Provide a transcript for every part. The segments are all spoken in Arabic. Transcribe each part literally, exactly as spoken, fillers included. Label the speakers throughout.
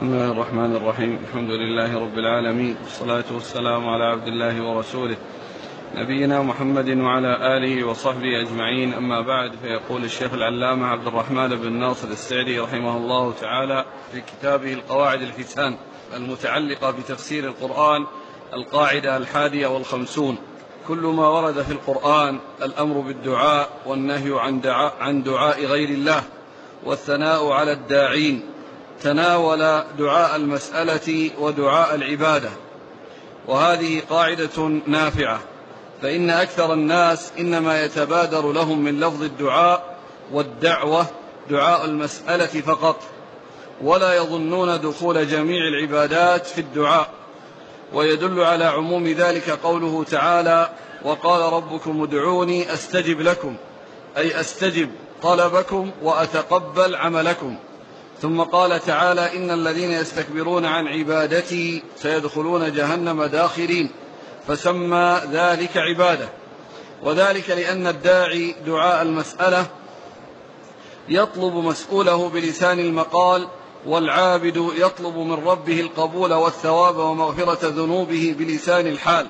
Speaker 1: بسم الله الرحمن الرحيم. الحمد لله رب العالمين، والصلاة والسلام على عبد الله ورسوله نبينا محمد وعلى آله وصحبه أجمعين. أما بعد، فيقول الشيخ العلامة عبد الرحمن بن ناصر السعدي رحمه الله تعالى في كتابه القواعد الحسان المتعلقة بتفسير القرآن القاعدة الحادية والخمسون: كل ما ورد في القرآن الأمر بالدعاء والنهي عن دعاء, عن دعاء غير الله والثناء على الداعين، تناول دعاء المسألة ودعاء العبادة. وهذه قاعدة نافعة، فإن أكثر الناس إنما يتبادر لهم من لفظ الدعاء والدعوة دعاء المسألة فقط، ولا يظنون دخول جميع العبادات في الدعاء. ويدل على عموم ذلك قوله تعالى: وقال ربكم ادعوني أستجب لكم، أي أستجب طلبكم وأتقبل عملكم. ثم قال تعالى: إن الذين يستكبرون عن عبادتي سيدخلون جهنم داخرين، فسمى ذلك عبادة. وذلك لأن الداعي دعاء المسألة يطلب مسؤوله بلسان المقال، والعابد يطلب من ربه القبول والثواب ومغفرة ذنوبه بلسان الحال.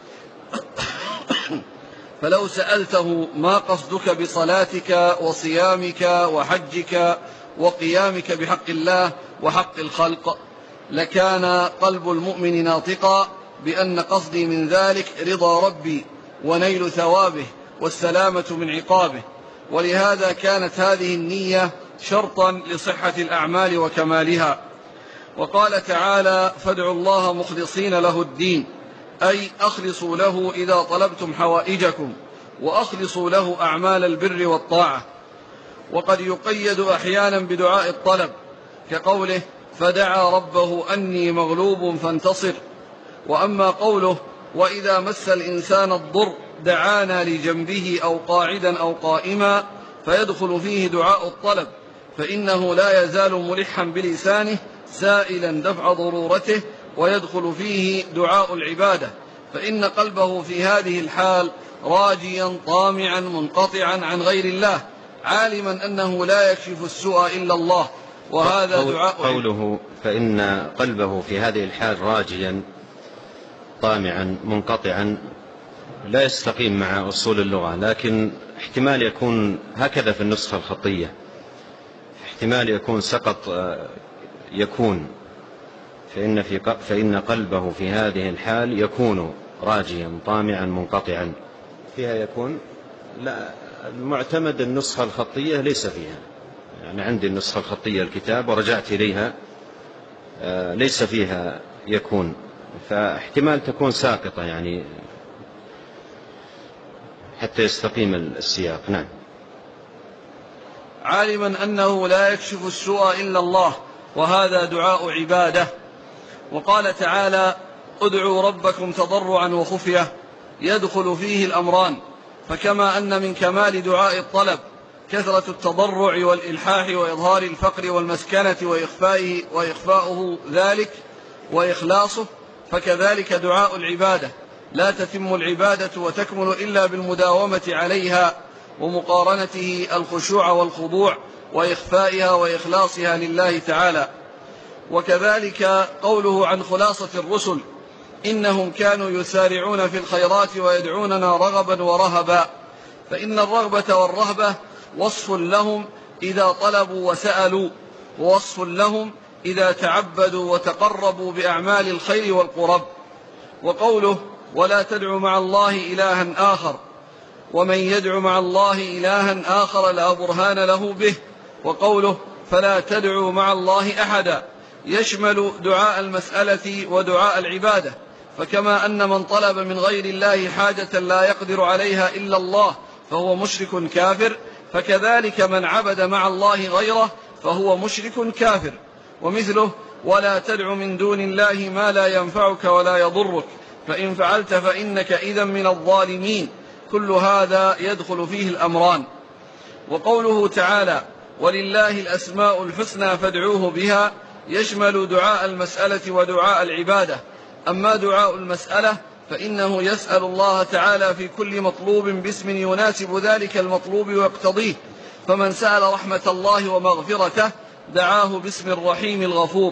Speaker 1: فلو سألته: ما قصدك بصلاتك وصيامك وحجك وقيامك بحق الله وحق الخلق، لكان قلب المؤمن ناطقا بأن قصدي من ذلك رضا ربي ونيل ثوابه والسلامة من عقابه. ولهذا كانت هذه النية شرطا لصحة الأعمال وكمالها. وقال تعالى: فادعوا الله مخلصين له الدين، أي أخلصوا له إذا طلبتم حوائجكم، وأخلصوا له أعمال البر والطاعة. وقد يقيد أحيانا بدعاء الطلب، كقوله: فدعا ربه أني مغلوب فانتصر. وأما قوله: وإذا مس الإنسان الضر دعانا لجنبه أو قاعدا أو قائما، فيدخل فيه دعاء الطلب، فإنه لا يزال ملحا بلسانه سائلا دفع ضرورته، ويدخل فيه دعاء العبادة، فإن قلبه في هذه الحال راجيا طامعا منقطعا عن غير الله، عالما أنه لا يكشف السوء إلا الله. وهذا دعاء
Speaker 2: قوله فإن قلبه في هذه الحال راجيا طامعا منقطعا لا يستقيم مع أصول اللغة، لكن احتمال يكون هكذا في النسخة الخطية، احتمال يكون سقط يكون فإن, في فإن قلبه في هذه الحال يكون راجيا طامعا منقطعا، فيها يكون. لا، المعتمد النسخة الخطية ليس فيها، يعني عندي النسخة الخطية الكتاب ورجعت إليها ليس فيها يكون، فاحتمال تكون ساقطة يعني حتى يستقيم السياق. نعم.
Speaker 1: عالما أنه لا يكشف السوء إلا الله، وهذا دعاء عبادة. وقال تعالى: ادعوا ربكم تضرعا وخفية، يدخل فيه الأمران. فكما أن من كمال دعاء الطلب كثرة التضرع والإلحاح وإظهار الفقر والمسكنة وإخفائه وإخفاؤه ذلك وإخلاصه، فكذلك دعاء العبادة لا تتم العبادة وتكمل إلا بالمداومة عليها ومقارنته الخشوع والخضوع وإخفائها وإخلاصها لله تعالى. وكذلك قوله عن خلاصة الرسل: إنهم كانوا يسارعون في الخيرات ويدعوننا رغبا ورهبا، فإن الرغبة والرهبة وصف لهم إذا طلبوا وسألوا، ووصف لهم إذا تعبدوا وتقربوا بأعمال الخير والقرب. وقوله: ولا تدع مع الله إلها آخر، ومن يدع مع الله إلها آخر لا برهان له به. وقوله: فلا تدعوا مع الله أحدا، يشمل دعاء المسألة ودعاء العبادة. فكما أن من طلب من غير الله حاجة لا يقدر عليها إلا الله فهو مشرك كافر، فكذلك من عبد مع الله غيره فهو مشرك كافر. ومثله: ولا تدع من دون الله ما لا ينفعك ولا يضرك، فإن فعلت فإنك إذا من الظالمين. كل هذا يدخل فيه الأمران. وقوله تعالى: ولله الأسماء الحسنى فادعوه بها، يشمل دعاء المسألة ودعاء العبادة. أما دعاء المسألة فإنه يسأل الله تعالى في كل مطلوب باسم يناسب ذلك المطلوب ويقتضيه، فمن سأل رحمة الله ومغفرته دعاه باسم الرحيم الغفور،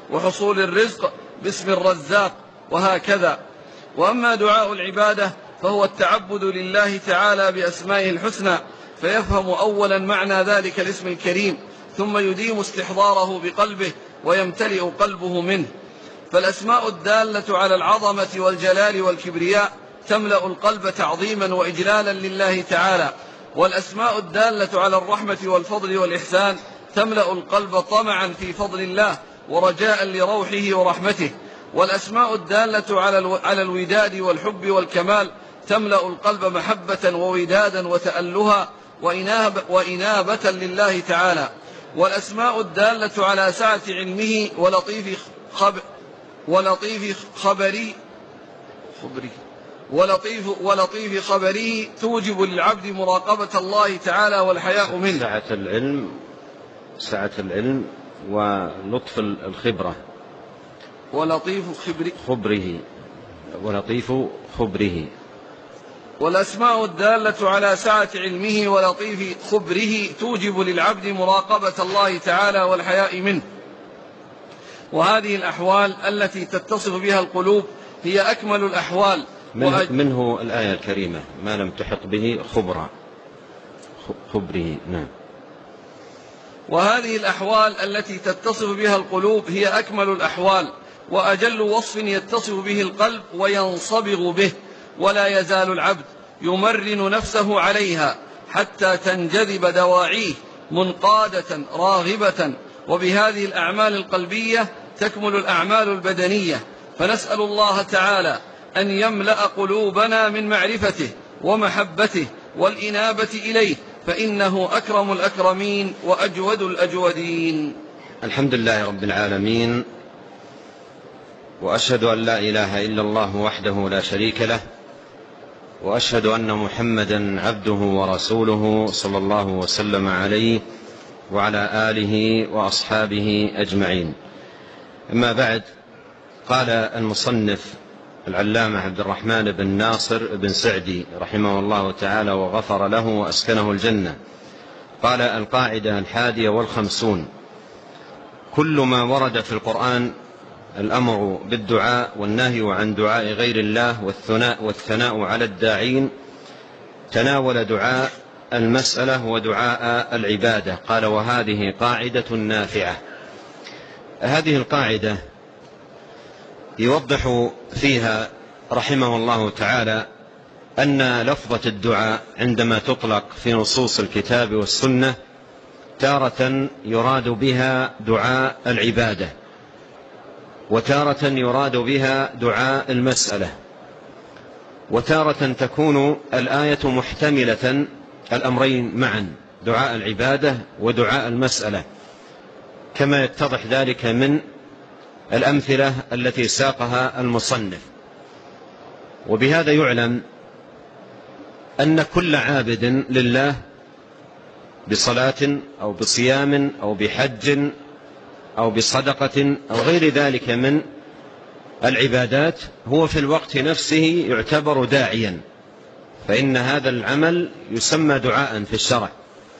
Speaker 1: وحصول الرزق باسم الرزاق، وهكذا. وأما دعاء العبادة فهو التعبد لله تعالى بأسمائه الحسنى، فيفهم أولا معنى ذلك الاسم الكريم، ثم يديم استحضاره بقلبه ويمتلئ قلبه منه. فالأسماء الدالة على العظمة والجلال والكبرياء تملأ القلب تعظيما وإجلالا لله تعالى، والأسماء الدالة على الرحمة والفضل والإحسان تملأ القلب طمعا في فضل الله ورجاء لروحه ورحمته، والأسماء الدالة على الوداد والحب والكمال تملأ القلب محبة وودادا وتألها وإنابة لله تعالى، والأسماء الدالة على سعة علمه ولطيف خبر ولطيف خبري خبري ولطيف ولطيف خبره توجب للعبد مراقبة الله تعالى والحياء منه.
Speaker 2: سعة العلم سعة العلم ولطف الخبرة
Speaker 1: ولطيف خبره
Speaker 2: خبره ولطيف خبره.
Speaker 1: والأسماء الدالة على سعة علمه ولطيف خبره توجب للعبد مراقبة الله تعالى والحياء منه. وهذه الأحوال التي تتصف بها القلوب هي أكمل الأحوال.
Speaker 2: منه, منه الآية الكريمة ما لم تحط به خبرا خبره. نعم.
Speaker 1: وهذه الأحوال التي تتصف بها القلوب هي أكمل الأحوال وأجل وصف يتصف به القلب وينصبغ به، ولا يزال العبد يمرن نفسه عليها حتى تنجذب دواعيه منقادة راغبة. وبهذه الأعمال القلبية تكمل الأعمال البدنية، فنسأل الله تعالى أن يملأ قلوبنا من معرفته ومحبته والإنابة إليه، فإنه أكرم الأكرمين وأجود الأجودين.
Speaker 2: الحمد لله رب العالمين، وأشهد أن لا إله إلا الله وحده لا شريك له، وأشهد أن محمدا عبده ورسوله صلى الله وسلم عليه وعلى آله وأصحابه أجمعين. أما بعد، قال المصنف العلامة عبد الرحمن بن ناصر بن سعدي رحمه الله تعالى وغفر له وأسكنه الجنة، قال: القاعدة الحادية والخمسون: كل ما ورد في القرآن الأمر بالدعاء والنهي عن دعاء غير الله والثناء والثناء على الداعين تناول دعاء المسألة ودعاء العبادة. قال: وهذه قاعدة نافعة. هذه القاعدة يوضح فيها رحمه الله تعالى أن لفظة الدعاء عندما تطلق في نصوص الكتاب والسنة تارة يراد بها دعاء العبادة، وتارة يراد بها دعاء المسألة، وتارة تكون الآية محتملة الأمرين معا، دعاء العبادة ودعاء المسألة، كما يتضح ذلك من الأمثلة التي ساقها المصنف. وبهذا يعلم أن كل عابد لله بصلاة أو بصيام أو بحج أو بصدقة أو غير ذلك من العبادات هو في الوقت نفسه يعتبر داعيا، فإن هذا العمل يسمى دعاء في الشرع،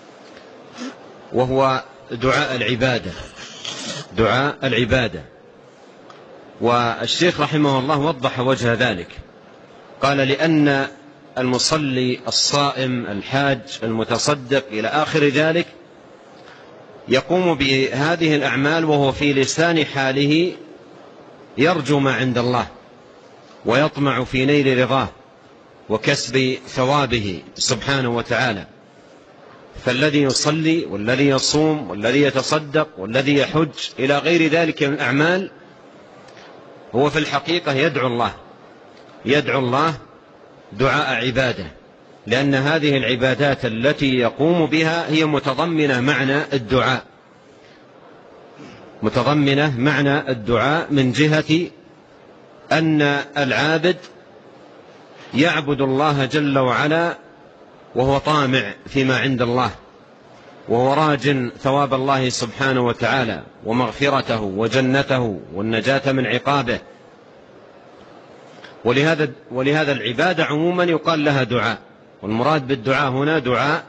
Speaker 2: وهو دعاء العبادة دعاء العبادة. والشيخ رحمه الله وضح وجه ذلك، قال: لأن المصلي الصائم الحاج المتصدق إلى آخر ذلك يقوم بهذه الأعمال وهو في لسان حاله يرجو ما عند الله ويطمع في نيل رضاه وكسب ثوابه سبحانه وتعالى. فالذي يصلي والذي يصوم والذي يتصدق والذي يحج إلى غير ذلك من الأعمال هو في الحقيقة يدعو الله يدعو الله دعاء عبادة، لأن هذه العبادات التي يقوم بها هي متضمنة معنى الدعاء متضمنة معنى الدعاء من جهة أن العابد يعبد الله جل وعلا وهو طامع فيما عند الله، وهو راج ثواب الله سبحانه وتعالى ومغفرته وجنته والنجاة من عقابه. ولهذا, ولهذا العبادة عموما يقال لها دعاء، والمراد بالدعاء هنا دعاء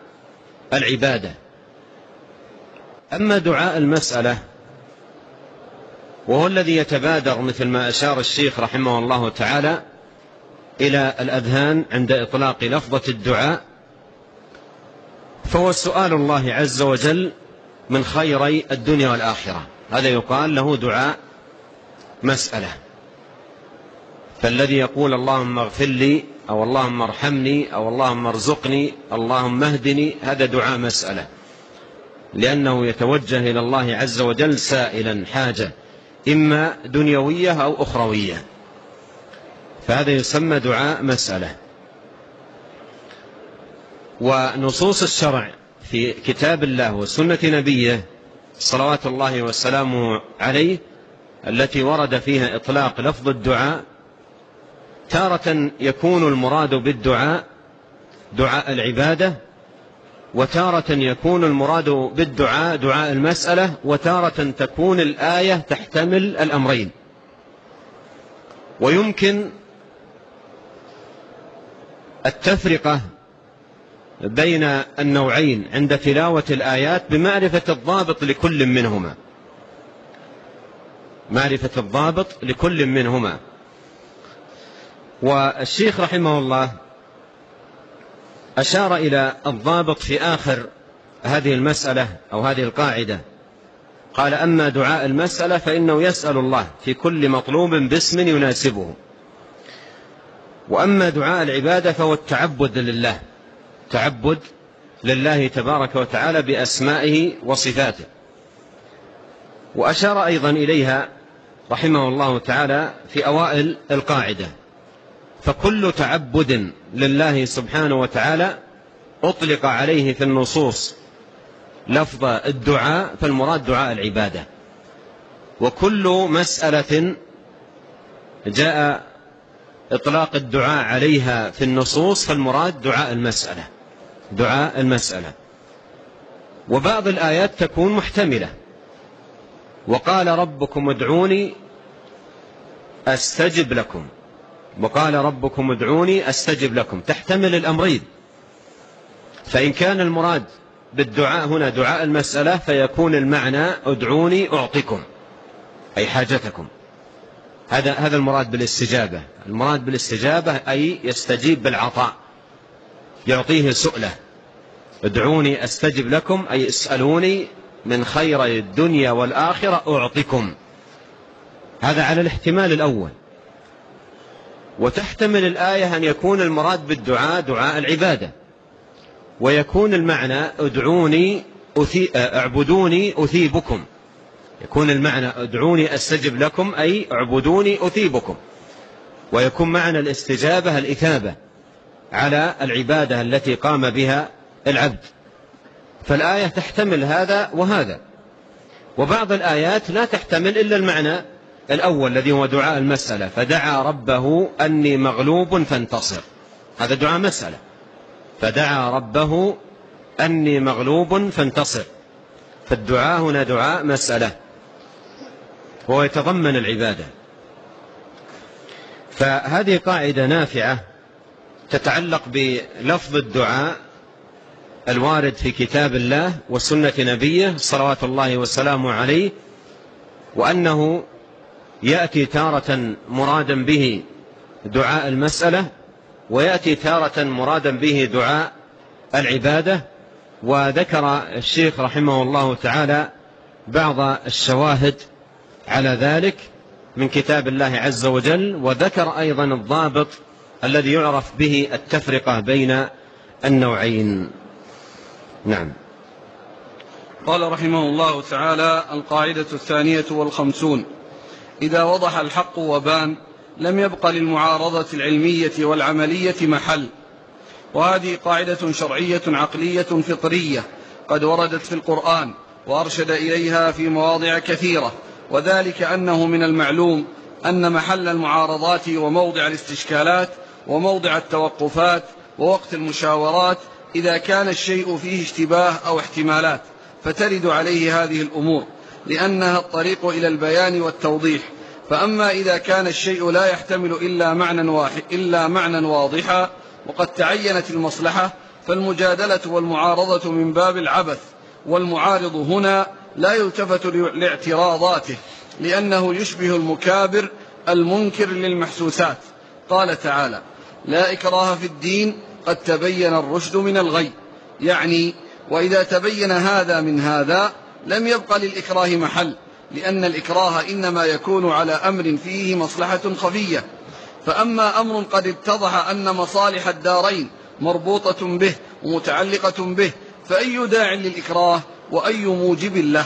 Speaker 2: العبادة. أما دعاء المسألة وهو الذي يتبادر مثل ما أشار الشيخ رحمه الله تعالى إلى الأذهان عند إطلاق لفظة الدعاء، فهو سؤال الله عز وجل من خيري الدنيا والآخرة، هذا يقال له دعاء مسألة. فالذي يقول اللهم اغفر لي أو اللهم ارحمني أو اللهم ارزقني اللهم اهدني، هذا دعاء مسألة، لأنه يتوجه إلى الله عز وجل سائلا حاجة إما دنيوية أو أخروية، فهذا يسمى دعاء مسألة. ونصوص الشرع في كتاب الله وسنة نبيه صلوات الله والسلام عليه التي ورد فيها إطلاق لفظ الدعاء، تارة يكون المراد بالدعاء دعاء العبادة، وتارة يكون المراد بالدعاء دعاء المسألة، وتارة تكون الآية تحتمل الأمرين. ويمكن التفرقة بين النوعين عند تلاوة الآيات بمعرفة الضابط لكل منهما، معرفة الضابط لكل منهما. والشيخ رحمه الله أشار إلى الضابط في آخر هذه المسألة أو هذه القاعدة، قال أما دعاء المسألة فإنه يسأل الله في كل مطلوب باسم يناسبه، وأما دعاء العبادة فهو التعبد لله، تعبد لله تبارك وتعالى بأسمائه وصفاته. وأشار أيضا إليها رحمه الله تعالى في أوائل القاعدة، فكل تعبد لله سبحانه وتعالى أطلق عليه في النصوص لفظ الدعاء فالمراد دعاء العبادة، وكل مسألة جاء إطلاق الدعاء عليها في النصوص فالمراد دعاء المسألة، دعاء المسألة. وبعض الآيات تكون محتملة، وقال ربكم ادعوني أستجب لكم، وقال ربكم ادعوني أستجب لكم، تحتمل الأمرين. فإن كان المراد بالدعاء هنا دعاء المسألة فيكون المعنى ادعوني أعطيكم أي حاجتكم، هذا هذا المراد بالاستجابة. المراد بالاستجابة أي يستجيب بالعطاء، يعطيه سؤله. ادعوني أستجب لكم أي اسألوني من خير الدنيا والآخرة أعطيكم، هذا على الاحتمال الأول. وتحتمل الآية أن يكون المراد بالدعاء دعاء العبادة، ويكون المعنى ادعوني أثي... اعبدوني أثيبكم، يكون المعنى ادعوني أستجب لكم أي اعبدوني أثيبكم، ويكون معنى الاستجابة الإثابة على العبادة التي قام بها العبد. فالآية تحتمل هذا وهذا. وبعض الآيات لا تحتمل إلا المعنى الأول الذي هو دعاء المسألة، فدعا ربه أني مغلوب فانتصر، هذا دعاء مسألة، فدعا ربه أني مغلوب فانتصر، فالدعاء هنا دعاء مسألة وهو يتضمن العبادة. فهذه قاعدة نافعة تتعلق بلفظ الدعاء الوارد في كتاب الله وسنة نبيه صلوات الله وسلامه عليه، وأنه يأتي تارة مرادا به دعاء المسألة، ويأتي تارة مرادا به دعاء العبادة. وذكر الشيخ رحمه الله تعالى بعض الشواهد على ذلك من كتاب الله عز وجل، وذكر أيضا الضابط الذي يعرف به التفرقة بين النوعين. نعم.
Speaker 1: قال رحمه الله تعالى: القاعدة الثانية والخمسون: إذا وضح الحق وبان لم يبق للمعارضة العلمية والعملية محل. وهذه قاعدة شرعية عقلية فطرية قد وردت في القرآن وأرشد إليها في مواضع كثيرة، وذلك أنه من المعلوم أن محل المعارضات وموضع الاستشكالات وموضع التوقفات ووقت المشاورات إذا كان الشيء فيه اشتباه أو احتمالات فترد عليه هذه الأمور، لأنها الطريق إلى البيان والتوضيح. فأما إذا كان الشيء لا يحتمل إلا معنى واحد إلا معنى واضحا وقد تعينت المصلحة، فالمجادلة والمعارضة من باب العبث، والمعارض هنا لا يلتفت لاعتراضاته لأنه يشبه المكابر المنكر للمحسوسات. قال تعالى: لا إكراه في الدين قد تبين الرشد من الغي، يعني وإذا تبين هذا من هذا لم يبق للإكراه محل، لأن الإكراه إنما يكون على أمر فيه مصلحة خفية. فأما أمر قد اتضح أن مصالح الدارين مربوطة به ومتعلقة به، فأي داع للإكراه وأي موجب له؟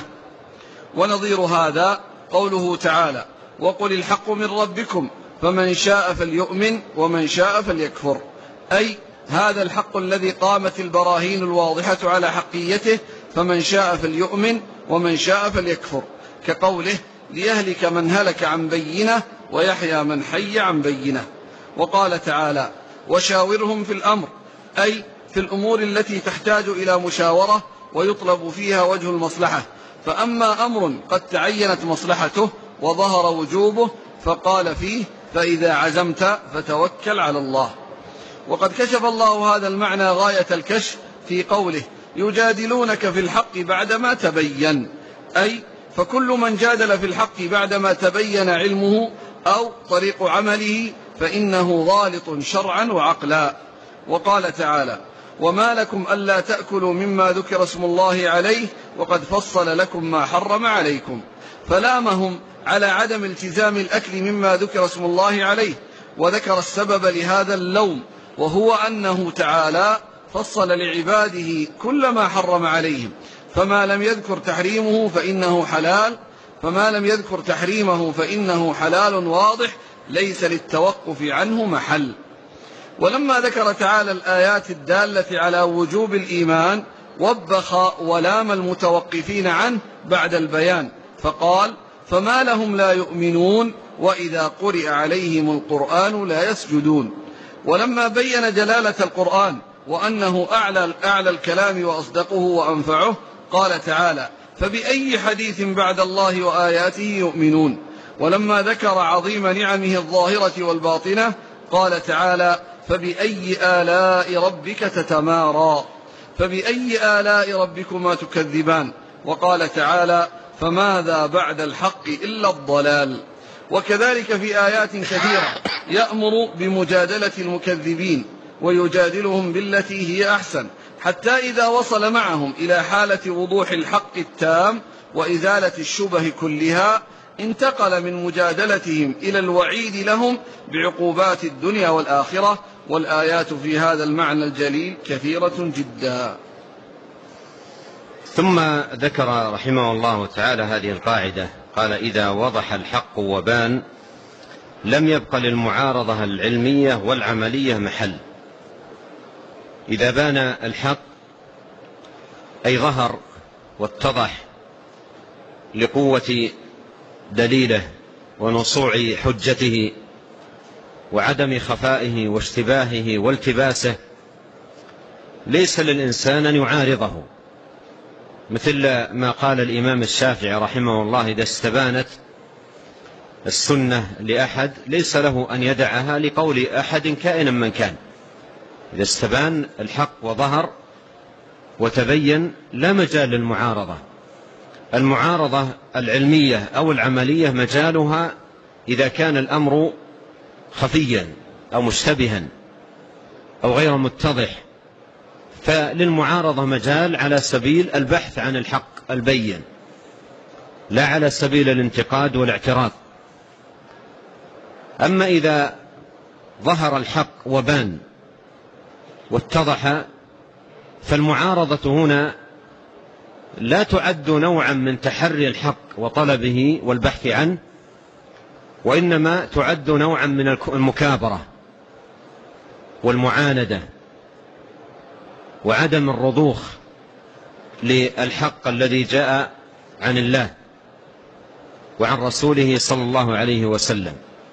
Speaker 1: ونظير هذا قوله تعالى: وقل الحق من ربكم فمن شاء فليؤمن ومن شاء فليكفر، أي هذا الحق الذي قامت البراهين الواضحة على حقيته، فمن شاء فليؤمن ومن شاء فليكفر، كقوله: ليهلك من هلك عن بينة ويحيى من حي عن بينة. وقال تعالى: وشاورهم في الأمر، أي في الأمور التي تحتاج إلى مشاورة ويطلب فيها وجه المصلحة. فأما أمر قد تعينت مصلحته وظهر وجوبه فقال فيه: فإذا عزمت فتوكل على الله. وقد كشف الله هذا المعنى غاية الكشف في قوله: يجادلونك في الحق بعدما تبين، أي فكل من جادل في الحق بعدما تبين علمه أو طريق عمله فإنه غالط شرعا وعقلا. وقال تعالى: وما لكم ألا تأكلوا مما ذكر اسم الله عليه وقد فصل لكم ما حرم عليكم، فلامهم على عدم التزام الأكل مما ذكر اسم الله عليه، وذكر السبب لهذا اللوم، وهو أنه تعالى فصل لعباده كل ما حرم عليهم، فما لم يذكر تحريمه فإنه حلال فما لم يذكر تحريمه فإنه حلال واضح ليس للتوقف عنه محل. ولما ذكر تعالى الآيات الدالة على وجوب الإيمان وبخ ولام المتوقفين عنه بعد البيان، فقال: فما لهم لا يؤمنون وإذا قرئ عليهم القرآن لا يسجدون. ولما بين جلالة القرآن وأنه أعلى, أعلى الكلام وأصدقه وأنفعه، قال تعالى: فبأي حديث بعد الله وآياته يؤمنون. ولما ذكر عظيم نعمه الظاهرة والباطنة، قال تعالى: فبأي آلاء ربك تتمارى، فبأي آلاء ربكما تكذبان. وقال تعالى: فماذا بعد الحق إلا الضلال. وكذلك في آيات كثيرة يأمر بمجادلة المكذبين ويجادلهم بالتي هي أحسن، حتى إذا وصل معهم إلى حالة وضوح الحق التام وإزالة الشبه كلها انتقل من مجادلتهم إلى الوعيد لهم بعقوبات الدنيا والآخرة، والآيات في هذا المعنى الجليل كثيرة جدا.
Speaker 2: ثم ذكر رحمه الله تعالى هذه القاعدة، قال: إذا وضح الحق وبان لم يبق للمعارضة العلمية والعملية محل. إذا بان الحق أي ظهر واتضح لقوة دليله ونصوع حجته وعدم خفائه واشتباهه والتباسه، ليس للإنسان أن يعارضه، مثل ما قال الإمام الشافعي رحمه الله: إذا استبانت السنة لأحد ليس له أن يدعها لقول أحد كائنا من كان. إذا استبان الحق وظهر وتبين لا مجال للمعارضة. المعارضة العلمية أو العملية مجالها إذا كان الأمر خفيا أو مشتبها أو غير متضح، فللمعارضة مجال على سبيل البحث عن الحق البين، لا على سبيل الانتقاد والاعتراض. أما إذا ظهر الحق وبان واتضح، فالمعارضة هنا لا تعد نوعا من تحري الحق وطلبه والبحث عنه، وإنما تعد نوعا من المكابرة والمعاندة وعدم الرضوخ للحق الذي جاء عن الله وعن رسوله صلى الله عليه وسلم.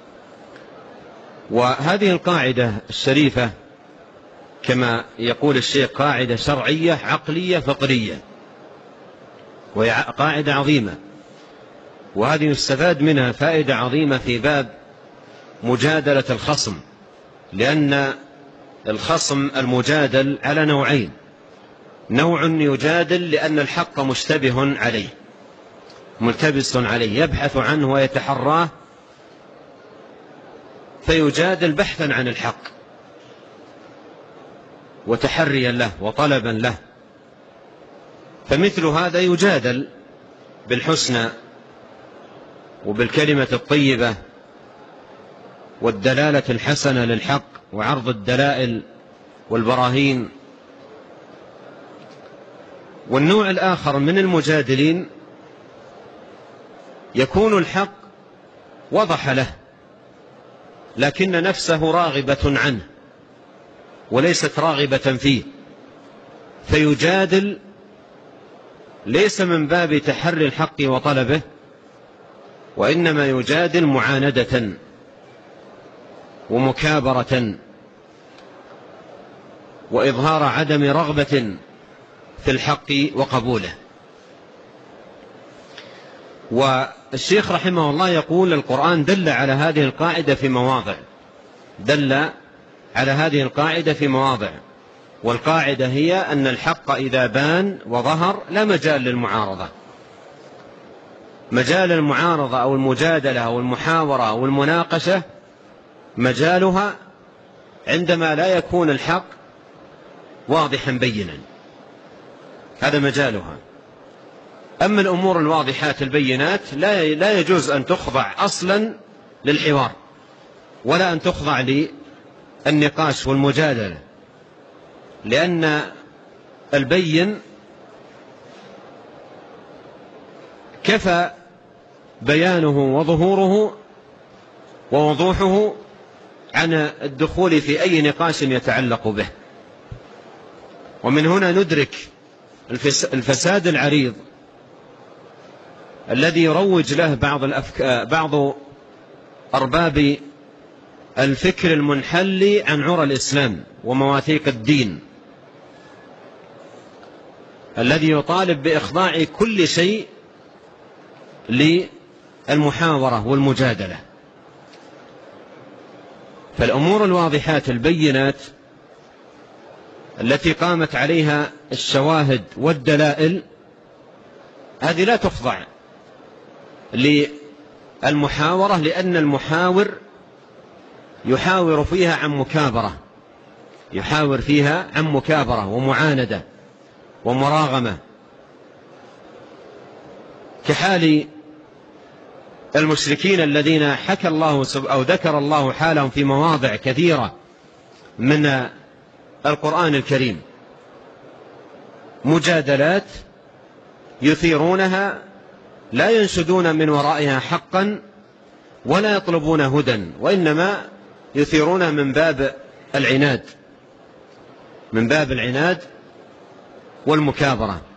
Speaker 2: وهذه القاعدة الشريفة كما يقول الشيخ قاعدة شرعية عقلية فقرية، وهي قاعدة عظيمة، وهذه يستفاد منها فائدة عظيمة في باب مجادلة الخصم، لأن الخصم المجادل على نوعين: نوع يجادل لأن الحق مشتبه عليه، ملتبس عليه، يبحث عنه ويتحراه فيجادل بحثا عن الحق وتحريا له وطلبا له. فمثل هذا يجادل بالحسنى وبالكلمة الطيبة والدلالة الحسنة للحق وعرض الدلائل والبراهين. والنوع الآخر من المجادلين يكون الحق وضح له لكن نفسه راغبة عنه وليست راغبة فيه، فيجادل ليس من باب تحري الحق وطلبه، وإنما يجادل معاندة ومكابرة وإظهار عدم رغبة في الحق وقبوله. والشيخ رحمه الله يقول القرآن دل على هذه القاعدة في مواضع، دل على هذه القاعدة في مواضع، والقاعدة هي أن الحق إذا بان وظهر لا مجال للمعارضة. مجال المعارضة أو المجادلة أو المحاورة أو المناقشة مجالها عندما لا يكون الحق واضحا بينا، هذا مجالها. أما الأمور الواضحات البينات لا يجوز أن تخضع أصلا للحوار ولا أن تخضع للنقاش والمجادلة، لأن البين كفى بيانه وظهوره ووضوحه عن الدخول في أي نقاش يتعلق به. ومن هنا ندرك الفساد العريض الذي يروج له بعض الأفكار بعض أرباب الفكر المنحل عن عرى الإسلام ومواثيق الدين، الذي يطالب بإخضاع كل شيء للمحاورة والمجادلة. فالأمور الواضحات البينات التي قامت عليها الشواهد والدلائل هذه لا تخضع للمحاورة، لأن المحاور يحاور فيها عن مكابرة، يحاور فيها عن مكابرة ومعاندة ومراغمة، كحال المشركين الذين حكى الله أو ذكر الله حالهم في مواضع كثيرة من القرآن الكريم، مجادلات يثيرونها لا ينشدون من ورائها حقا ولا يطلبون هدى، وإنما يثيرونها من باب العناد، من باب العناد والمكابرة.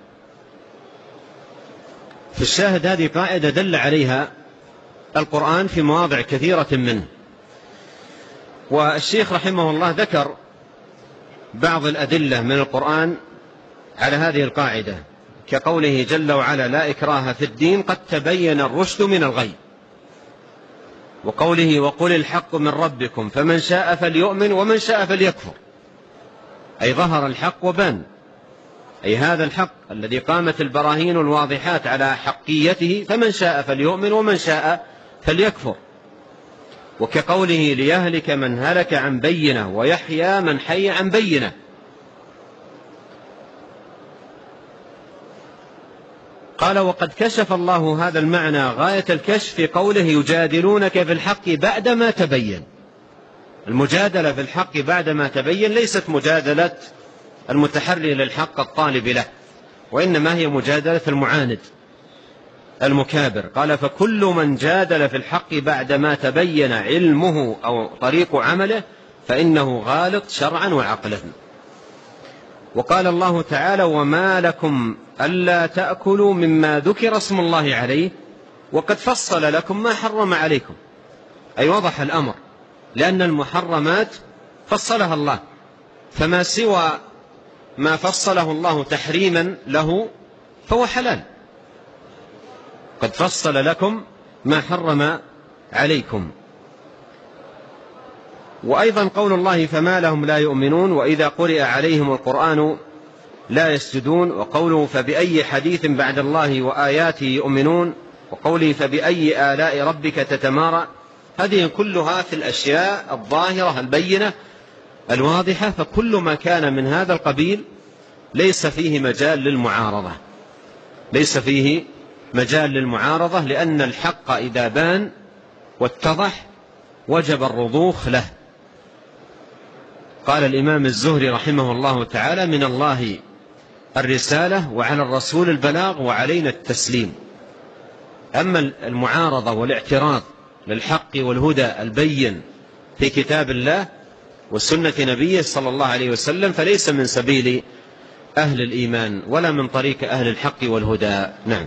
Speaker 2: في الشاهد هذه قاعدة دل عليها القرآن في مواضع كثيرة منه. والشيخ رحمه الله ذكر بعض الأدلة من القرآن على هذه القاعدة، كقوله جل وعلا لا إكراه في الدين قد تبين الرشد من الغي، وقوله وقل الحق من ربكم فمن شاء فليؤمن ومن شاء فليكفر، أي ظهر الحق وبان، أي هذا الحق الذي قامت البراهين الواضحات على حقيته، فمن شاء فليؤمن ومن شاء فليكفر. وكقوله ليهلك من هلك عن بينة ويحيى من حي عن بينة، قال وقد كشف الله هذا المعنى غاية الكشف في قوله يجادلونك في الحق بعدما تبين. المجادلة في الحق بعدما تبين ليست مجادلة المتحري للحق الطالب له، وإنما هي مجادلة المعاند المكابر. قال فكل من جادل في الحق بعدما تبين علمه أو طريق عمله فإنه غالط شرعا وعقلا. وقال الله تعالى وما لكم ألا تأكلوا مما ذكر اسم الله عليه وقد فصل لكم ما حرم عليكم، أي وضح الأمر، لأن المحرمات فصلها الله، فما سوى ما فصله الله تحريما له فهو حلال. قد فصل لكم ما حرم عليكم. وأيضا قول الله فما لهم لا يؤمنون وإذا قرئ عليهم القرآن لا يسجدون، وقوله فبأي حديث بعد الله وآياته يؤمنون وقوله فبأي آلاء ربك تتمارى، هذه كلها في الأشياء الظاهرة البينة الواضحة، فكل ما كان من هذا القبيل ليس فيه مجال للمعارضة، ليس فيه مجال للمعارضة، لأن الحق إذا بان واتضح وجب الرضوخ له. قال الإمام الزهري رحمه الله تعالى: من الله الرسالة وعلى الرسول البلاغ وعلينا التسليم. أما المعارضة والاعتراض للحق والهدى البين في كتاب الله وسنة نبيه صلى الله عليه وسلم فليس من سبيل أهل الإيمان ولا من طريق أهل الحق والهدى. نعم.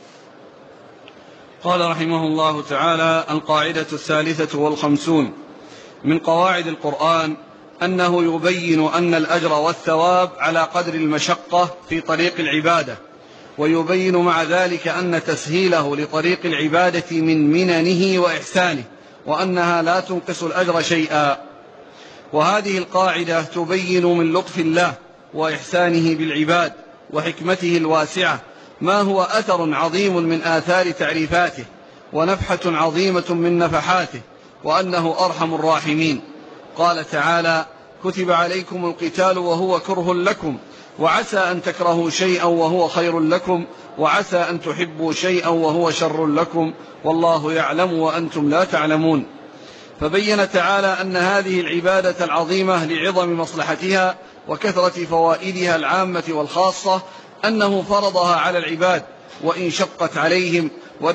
Speaker 1: قال رحمه الله تعالى: القاعدة الثالثة والخمسون من قواعد القرآن أنه يبين أن الأجر والثواب على قدر المشقة في طريق العبادة، ويبين مع ذلك أن تسهيله لطريق العبادة من مننه وإحسانه، وأنها لا تنقص الأجر شيئا. وهذه القاعدة تبين من لطف الله وإحسانه بالعباد وحكمته الواسعة ما هو أثر عظيم من آثار تعريفاته، ونفحة عظيمة من نفحاته، وأنه أرحم الراحمين. قال تعالى: كتب عليكم القتال وهو كره لكم، وعسى أن تكرهوا شيئا وهو خير لكم، وعسى أن تحبوا شيئا وهو شر لكم، والله يعلم وأنتم لا تعلمون. فبين تعالى أن هذه العبادة العظيمة لعظم مصلحتها وكثرة فوائدها العامة والخاصة أنه فرضها على العباد، وإن شقت عليهم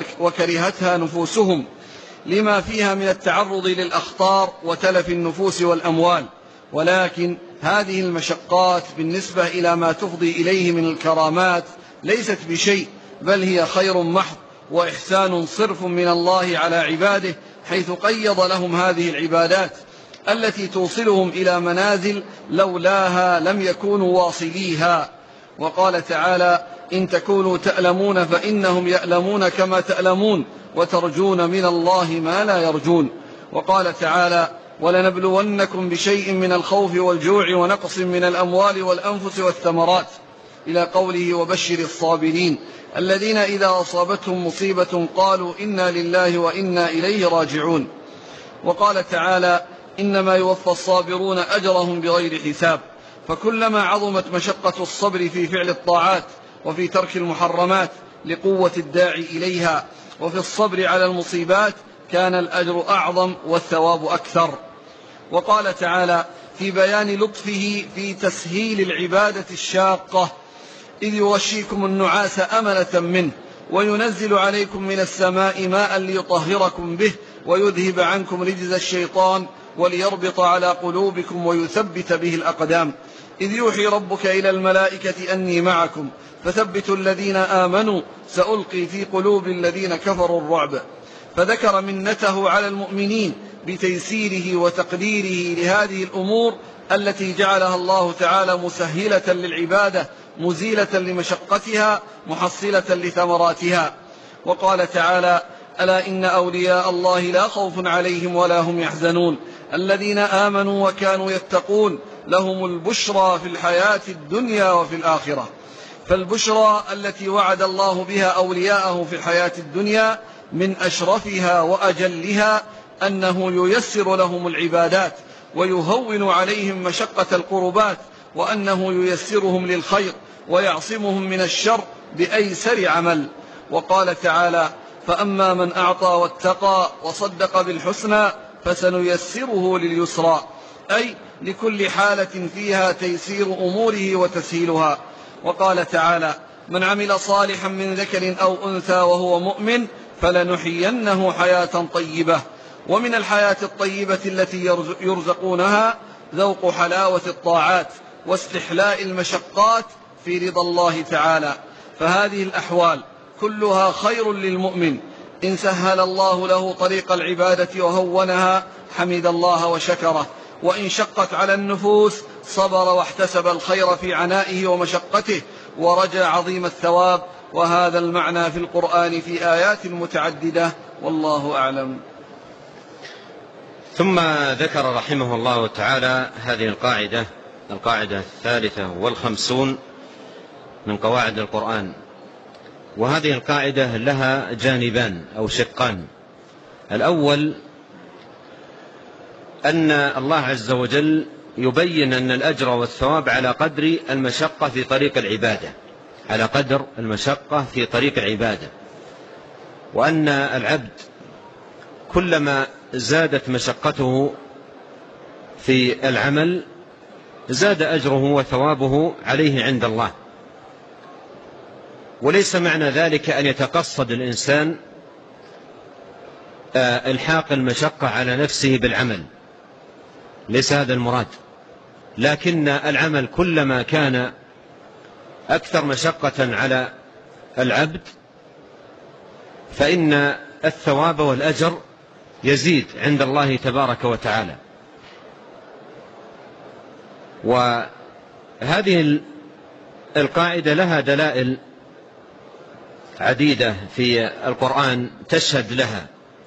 Speaker 1: وكرهتها نفوسهم، لما فيها من التعرض للأخطار وتلف النفوس والأموال. ولكن هذه المشقات بالنسبة إلى ما تفضي إليه من الكرامات ليست بشيء، بل هي خير محض وإحسان صرف من الله على عباده، حيث قيض لهم هذه العبادات التي توصلهم إلى منازل لولاها لم يكونوا واصليها. وقال تعالى: إن تكونوا تألمون فإنهم يألمون كما تألمون وترجون من الله ما لا يرجون. وقال تعالى: ولنبلونكم بشيء من الخوف والجوع ونقص من الأموال والأنفس والثمرات، إلى قوله: وبشر الصابرين الذين إذا أصابتهم مصيبة قالوا إنا لله وإنا إليه راجعون. وقال تعالى: إنما يوفى الصابرون أجرهم بغير حساب. فكلما عظمت مشقة الصبر في فعل الطاعات وفي ترك المحرمات لقوة الداعي إليها، وفي الصبر على المصيبات، كان الأجر أعظم والثواب أكثر. وقال تعالى في بيان لطفه في تسهيل العبادة الشاقة: إذ يغشيكم النعاس أمنة منه وينزل عليكم من السماء ماء ليطهركم به ويذهب عنكم رجز الشيطان وليربط على قلوبكم ويثبت به الأقدام. إذ يوحي ربك إلى الملائكة أني معكم فثبتوا الذين آمنوا سألقي في قلوب الذين كفروا الرعب. فذكر منته على المؤمنين بتيسيره وتقديره لهذه الأمور التي جعلها الله تعالى مسهلة للعبادة، مزيلة لمشقتها، محصلة لثمراتها. وقال تعالى: ألا إن أولياء الله لا خوف عليهم ولا هم يحزنون الذين آمنوا وكانوا يتقون لهم البشرى في الحياة الدنيا وفي الآخرة. فالبشرى التي وعد الله بها أولياءه في الحياة الدنيا من أشرفها وأجلها أنه ييسر لهم العبادات ويهون عليهم مشقة القربات، وأنه ييسرهم للخير ويعصمهم من الشر بأيسر عمل. وقال تعالى: فأما من أعطى واتقى وصدق بالحسنى فسنيسره لليسرى، أي لكل حالة فيها تيسير أموره وتسهيلها. وقال تعالى: من عمل صالحا من ذكر أو أنثى وهو مؤمن فلنحيينه حياة طيبة. ومن الحياة الطيبة التي يرزقونها ذوق حلاوة الطاعات واستحلاء المشقات في رضا الله تعالى. فهذه الأحوال كلها خير للمؤمن إن سهل الله له طريق العبادة وهونها حمد الله وشكره، وإن شقت على النفوس صبر واحتسب الخير في عنائه ومشقته ورجى عظيم الثواب. وهذا المعنى في القرآن في آيات متعددة، والله أعلم.
Speaker 2: ثم ذكر رحمه الله تعالى هذه القاعدة القاعدة الثالثة والخمسون من قواعد القرآن، وهذه القاعدة لها جانبان أو شقان. الأول أن الله عز وجل يبين أن الأجر والثواب على قدر المشقة في طريق العبادة، على قدر المشقة في طريق العبادة، وأن العبد كلما زادت مشقته في العمل زاد أجره وثوابه عليه عند الله. وليس معنى ذلك أن يتقصد الإنسان إلحاق المشقة على نفسه بالعمل، ليس هذا المراد، لكن العمل كلما كان أكثر مشقة على العبد فإن الثواب والأجر يزيد عند الله تبارك وتعالى. وهذه القاعدة لها دلائل عديدة في القرآن تشهد لها،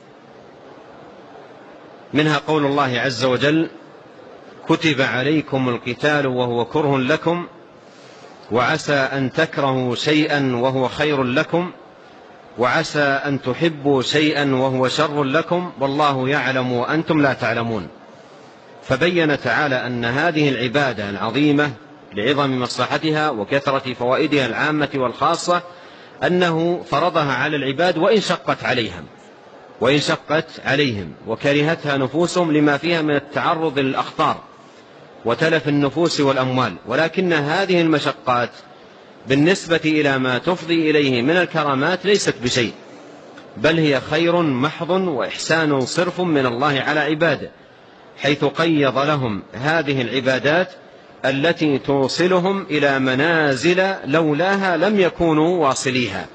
Speaker 2: منها قول الله عز وجل: كتب عليكم القتال وهو كره لكم وعسى أن تكرهوا شيئا وهو خير لكم وعسى أن تحبوا شيئا وهو شر لكم والله يعلم وأنتم لا تعلمون. فبين تعالى أن هذه العبادة العظيمة لعظم مصلحتها وكثرة فوائدها العامة والخاصة أنه فرضها على العباد وإن شقت عليهم وإن شقت عليهم وكرهتها نفوسهم لما فيها من التعرض للأخطار وتلف النفوس والأموال، ولكن هذه المشقات بالنسبة إلى ما تفضي إليه من الكرامات ليست بشيء، بل هي خير محض وإحسان صرف من الله على عباده، حيث قيض لهم هذه العبادات التي توصلهم إلى منازل لولاها لم يكونوا واصليها.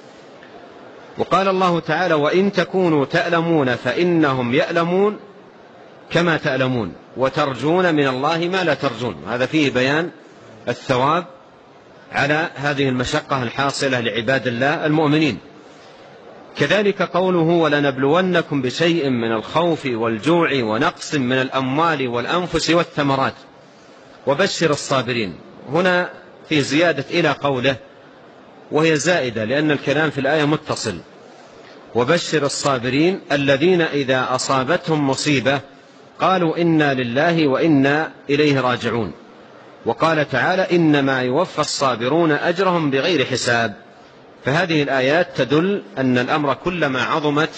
Speaker 2: وقال الله تعالى: وإن تكونوا تألمون فإنهم يألمون كما تألمون وترجون من الله ما لا ترجون. هذا فيه بيان الثواب على هذه المشقة الحاصلة لعباد الله المؤمنين. كذلك قوله: ولنبلونكم بشيء من الخوف والجوع ونقص من الأموال والأنفس والثمرات وبشر الصابرين. هنا في زيادة إلى قوله، وهي زائدة لأن الكلام في الآية متصل: وبشر الصابرين الذين إذا أصابتهم مصيبة قالوا إنا لله وإنا إليه راجعون. وقال تعالى: إنما يوفى الصابرون أجرهم بغير حساب. فهذه الآيات تدل أن الأمر كلما عظمت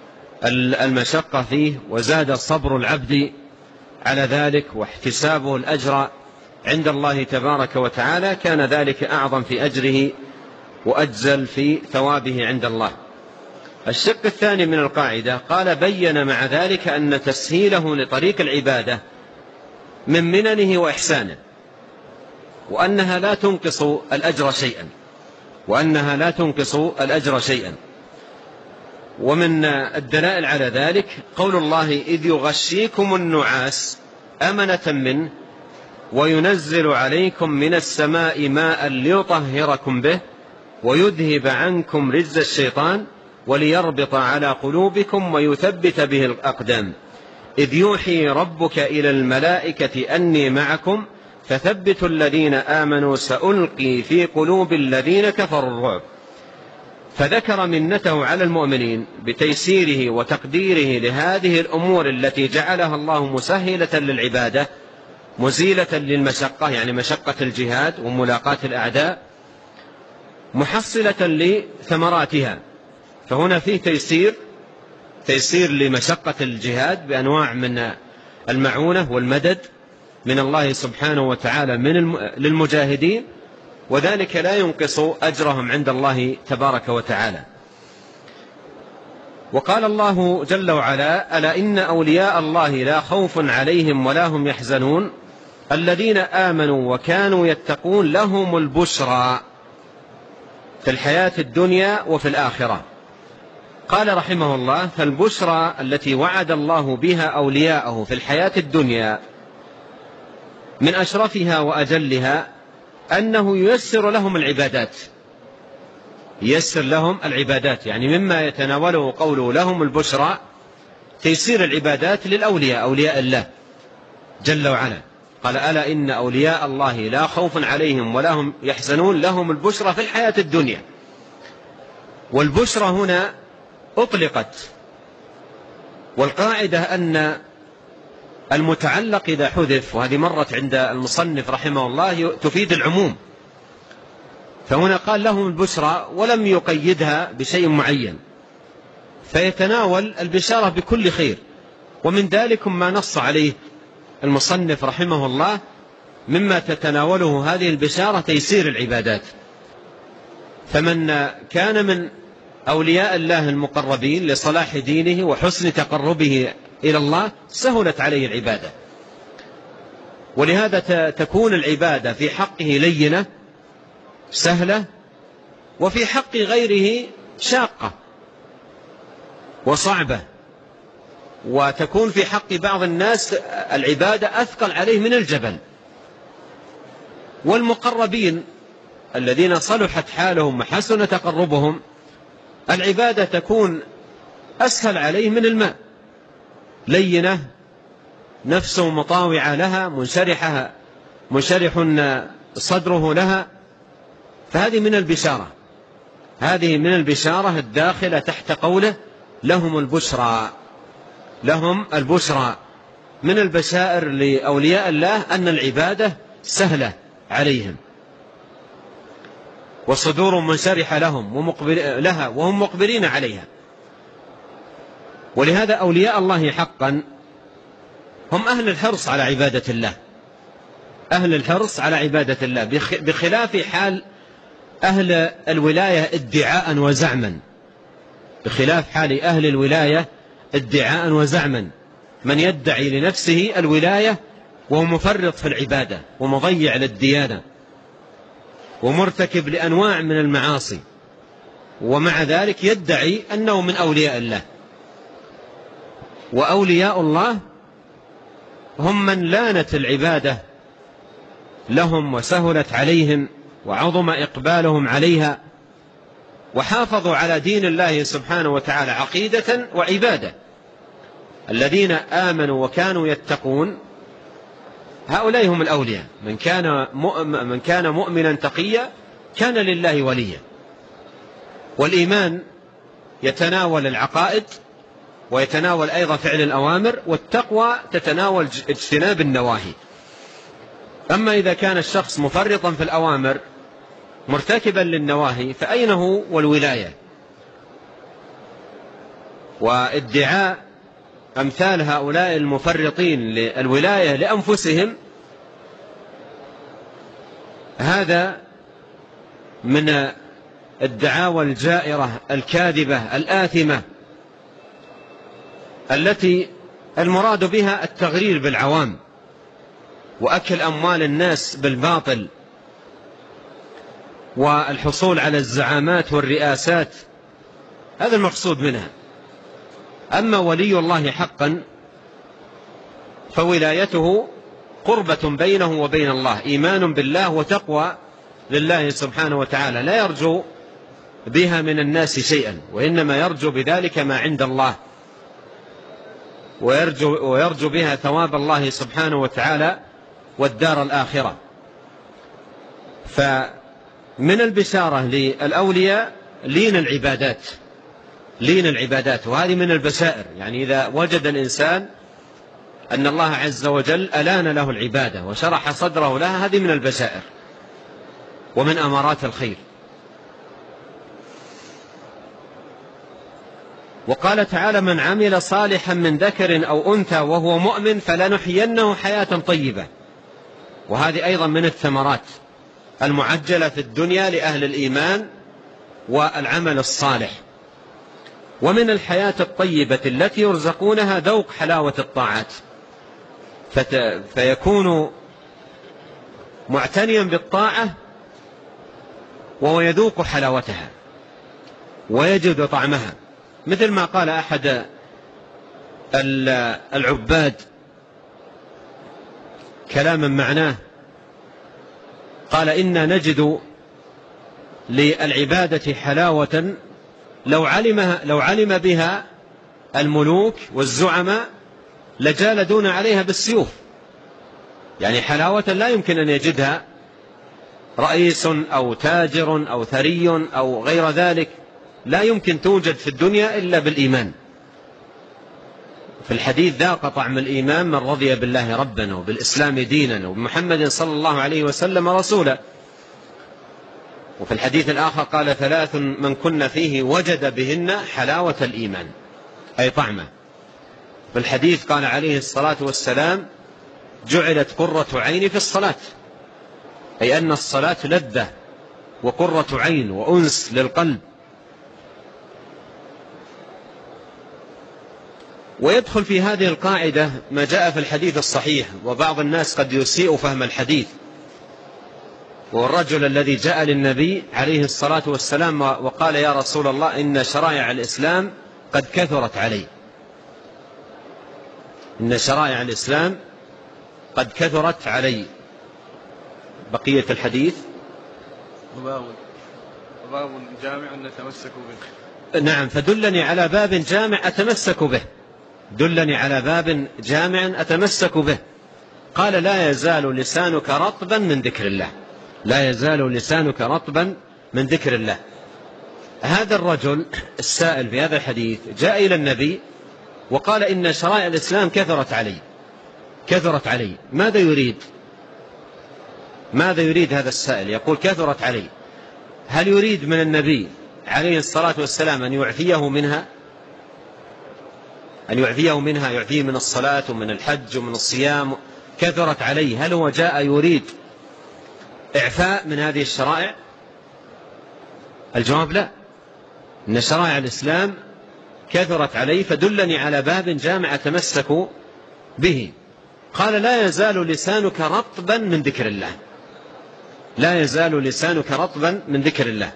Speaker 2: المشقة فيه وزاد صبر العبد على ذلك واحتسابه الأجر عند الله تبارك وتعالى كان ذلك أعظم في أجره وأجزل في ثوابه عند الله. الشق الثاني من القاعدة قال: بين مع ذلك أن تسهيله لطريق العبادة من مننه وإحسانه، وأنها لا تنقص الأجر شيئا وأنها لا تنقص الأجر شيئا. ومن الدلائل على ذلك قول الله: إذ يغشيكم النعاس أمنة منه وينزل عليكم من السماء ماء ليطهركم به ويذهب عنكم رجز الشيطان وليربط على قلوبكم ويثبت به الأقدام إذ يوحي ربك إلى الملائكة أني معكم فثبتوا الذين آمنوا سألقي في قلوب الذين كفروا الرعب. فذكر منته على المؤمنين بتيسيره وتقديره لهذه الأمور التي جعلها الله مسهلة للعبادة مزيلة للمشقة، يعني مشقة الجهاد وملاقاة الأعداء، محصلة لثمراتها. فهنا فيه تيسير تيسير لمشقة الجهاد بأنواع من المعونة والمدد من الله سبحانه وتعالى من الم... للمجاهدين، وذلك لا ينقص أجرهم عند الله تبارك وتعالى. وقال الله جل وعلا: ألا إن أولياء الله لا خوف عليهم ولا هم يحزنون الذين آمنوا وكانوا يتقون لهم البشرى في الحياة الدنيا وفي الآخرة. قال رحمه الله: فالبشرى التي وعد الله بها أولياءه في الحياة الدنيا من أشرفها وأجلها أنه ييسر لهم العبادات ييسر لهم العبادات يعني مما يتناوله قوله لهم البشرى تيسير العبادات للأولياء أولياء الله جل وعلا. قال: ألا إن أولياء الله لا خوف عليهم ولا هم يحزنون لهم البشرى في الحياة الدنيا. والبشرى هنا أطلقت، والقاعدة أن المتعلق إذا حذف، وهذه مرت عند المصنف رحمه الله، تفيد العموم، فهنا قال لهم البشرى ولم يقيدها بشيء معين، فيتناول البشارة بكل خير. ومن ذلك ما نص عليه المصنف رحمه الله مما تتناوله هذه البشارة تيسير العبادات. فمن كان من أولياء الله المقربين لصلاح دينه وحسن تقربه إلى الله سهلت عليه العبادة، ولهذا تكون العبادة في حقه لينة سهلة، وفي حق غيره شاقة وصعبة، وتكون في حق بعض الناس العبادة أثقل عليه من الجبل. والمقربين الذين صلحت حالهم وحسن تقربهم العبادة تكون أسهل عليه من الماء، لينة، نفسه مطاوعة لها، منشرحة منشرح صدره لها. فهذه من البشارة، هذه من البشارة الداخلة تحت قوله لهم البشرى. لهم البشرى من البشائر لأولياء الله أن العبادة سهلة عليهم، وصدور منشرحة لهم ومقبل لها وهم مقبلين عليها. ولهذا أولياء الله حقا هم أهل الحرص على عبادة الله، أهل الحرص على عبادة الله، بخلاف حال أهل الولاية ادعاء وزعما، بخلاف حال أهل الولاية ادعاء وزعما، من يدعي لنفسه الولاية وهو مفرط في العبادة ومضيع للديانة ومرتكب لأنواع من المعاصي، ومع ذلك يدعي أنه من أولياء الله. وأولياء الله هم من لانت العبادة لهم وسهلت عليهم وعظم إقبالهم عليها، وحافظوا على دين الله سبحانه وتعالى عقيدة وعبادة. الذين آمنوا وكانوا يتقون هؤلاء هم الأولياء. من كان من كان مؤمنا تقيا كان لله وليا. والإيمان يتناول العقائد ويتناول أيضا فعل الأوامر، والتقوى تتناول اجتناب النواهي. أما إذا كان الشخص مفرطا في الأوامر مرتكبا للنواهي فأين هو والولاية؟ وادعاء أمثال هؤلاء المفرطين للولاية لأنفسهم هذا من الدعاوى الجائرة الكاذبة الآثمة، التي المراد بها التغرير بالعوام وأكل أموال الناس بالباطل والحصول على الزعامات والرئاسات، هذا المقصود منها. أما ولي الله حقا فولايته قربة بينه وبين الله، إيمان بالله وتقوى لله سبحانه وتعالى، لا يرجو بها من الناس شيئا، وإنما يرجو بذلك ما عند الله، ويرجو, ويرجو بها ثواب الله سبحانه وتعالى والدار الآخرة. فمن البشارة للأولياء لين العبادات، لين العبادات، وهذه من البشائر. يعني إذا وجد الإنسان أن الله عز وجل ألان له العبادة وشرح صدره لها، هذه من البشائر ومن أمارات الخير. وقال تعالى من عمل صالحا من ذكر أو أنثى وهو مؤمن فلنحيينه حياة طيبة، وهذه أيضا من الثمرات المعجلة في الدنيا لأهل الإيمان والعمل الصالح. ومن الحياة الطيبة التي يرزقونها ذوق حلاوة الطاعات، فيكون معتنيا بالطاعة وهو يذوق حلاوتها ويجد طعمها، مثل ما قال أحد العباد كلاما معناه، قال إنا نجد للعبادة حلاوة لو علمها لو علم بها الملوك والزعماء لجالدون عليها بالسيوف. يعني حلاوة لا يمكن أن يجدها رئيس أو تاجر أو ثري أو غير ذلك، لا يمكن توجد في الدنيا إلا بالإيمان. في الحديث ذاق طعم الإيمان من رضي بالله ربنا وبالإسلام دينا وبمحمد صلى الله عليه وسلم رسولا. وفي الحديث الآخر قال ثلاث من كن فيه وجد بهن حلاوة الإيمان، أي طعمه. في الحديث قال عليه الصلاة والسلام جعلت قرة عيني في الصلاة، أي أن الصلاة لذة وقرة عين وأنس للقلب. ويدخل في هذه القاعدة ما جاء في الحديث الصحيح، وبعض الناس قد يسيء فهم الحديث، والرجل الذي جاء للنبي عليه الصلاة والسلام وقال يا رسول الله إن شرائع الإسلام قد كثرت علي، إن شرائع الإسلام قد كثرت علي. بقية الحديث
Speaker 1: باب جامع نتمسك به.
Speaker 2: نعم، فدلني على باب جامع أتمسك به، دلني على باب جامع أتمسك به. قال لا يزال لسانك رطبا من ذكر الله، لا يزال لسانك رطبا من ذكر الله. هذا الرجل السائل في هذا الحديث جاء إلى النبي وقال إن شرائع الإسلام كثرت علي، كثرت علي. ماذا يريد؟ ماذا يريد هذا السائل؟ يقول كثرت علي. هل يريد من النبي عليه الصلاة والسلام أن يعفيه منها؟ أن يعفيه منها، يعفيه من الصلاة ومن الحج ومن الصيام، كثرت عليه. هل هو جاء يريد إعفاء من هذه الشرائع؟ الجواب لا، إن شرائع الإسلام كثرت علي فدلني على باب جامع أتمسك به. قال لا يزال لسانك رطبا من ذكر الله، لا يزال لسانك رطبا من ذكر الله.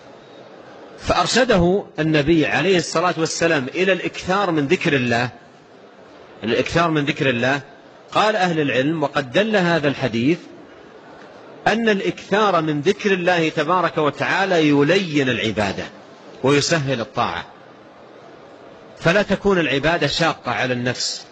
Speaker 2: فأرشده النبي عليه الصلاة والسلام إلى الإكثار من ذكر الله، الإكثار من ذكر الله. قال أهل العلم وقد دل هذا الحديث أن الإكثار من ذكر الله تبارك وتعالى يلين العبادة ويسهل الطاعة، فلا تكون العبادة شاقة على النفس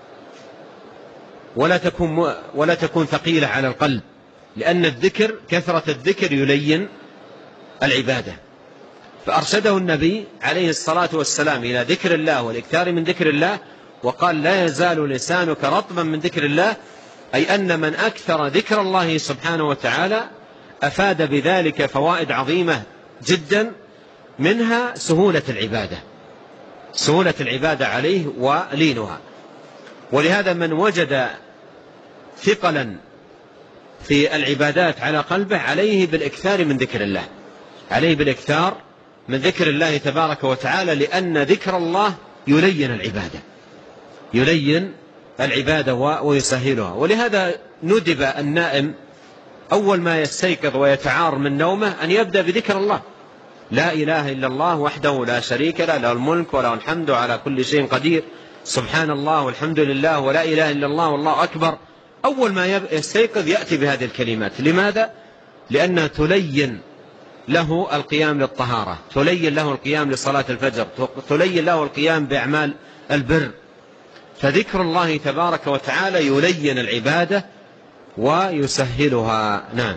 Speaker 2: ولا تكون ولا تكون ثقيلة على القلب، لأن الذكر كثرة الذكر يلين العبادة. فأرشده النبي عليه الصلاة والسلام إلى ذكر الله والإكثار من ذكر الله، وقال لا يزال لسانك رطبا من ذكر الله، أي أن من أكثر ذكر الله سبحانه وتعالى أفاد بذلك فوائد عظيمة جدا، منها سهولة العبادة، سهولة العبادة عليه ولينها. ولهذا من وجد ثقلا في العبادات على قلبه عليه بالإكثار من ذكر الله، عليه بالإكثار من ذكر الله تبارك وتعالى، لأن ذكر الله يلين العبادة، يلين العبادة ويسهلها. ولهذا ندب النائم أول ما يستيقظ ويتعار من نومه أن يبدأ بذكر الله، لا إله إلا الله وحده لا شريك له، له الملك وله الحمد على كل شيء قدير، سبحان الله والحمد لله ولا إله إلا الله والله أكبر. أول ما يستيقظ يأتي بهذه الكلمات. لماذا؟ لأنها تلين له القيام للطهارة، تلين له القيام لصلاة الفجر، تلين له القيام بأعمال البر. فذكر الله تبارك وتعالى يلين العبادة ويسهلها. نعم.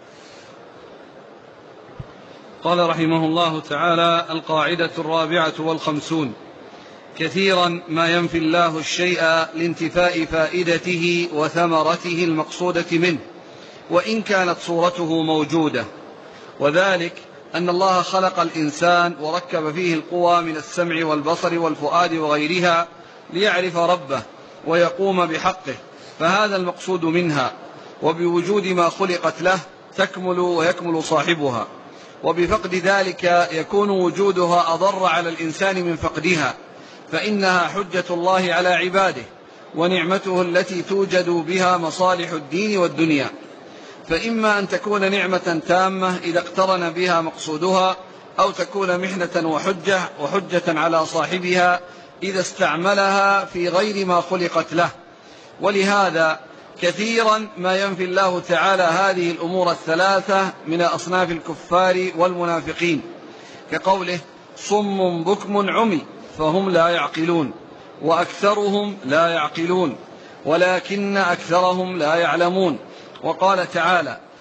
Speaker 1: قال رحمه الله تعالى: القاعدة الرابعة والخمسون: كثيرا ما ينفي الله الشيء لانتفاء فائدته وثمرته المقصودة منه، وإن كانت صورته موجودة. وذلك أن الله خلق الإنسان وركب فيه القوى من السمع والبصر والفؤاد وغيرها ليعرف ربه ويقوم بحقه، فهذا المقصود منها. وبوجود ما خلقت له تكمل ويكمل صاحبها، وبفقد ذلك يكون وجودها أضر على الإنسان من فقدها، فإنها حجة الله على عباده ونعمته التي توجد بها مصالح الدين والدنيا. فإما أن تكون نعمة تامة إذا اقترن بها مقصودها، أو تكون محنة وحجة وحجة على صاحبها إذا استعملها في غير ما خلقت له. ولهذا كثيرا ما ينفي الله تعالى هذه الأمور الثلاثة من أصناف الكفار والمنافقين، كقوله: صم بكم عمي فهم لا يعقلون، وأكثرهم لا يعقلون ولكن أكثرهم لا يعلمون. وقال تعالى: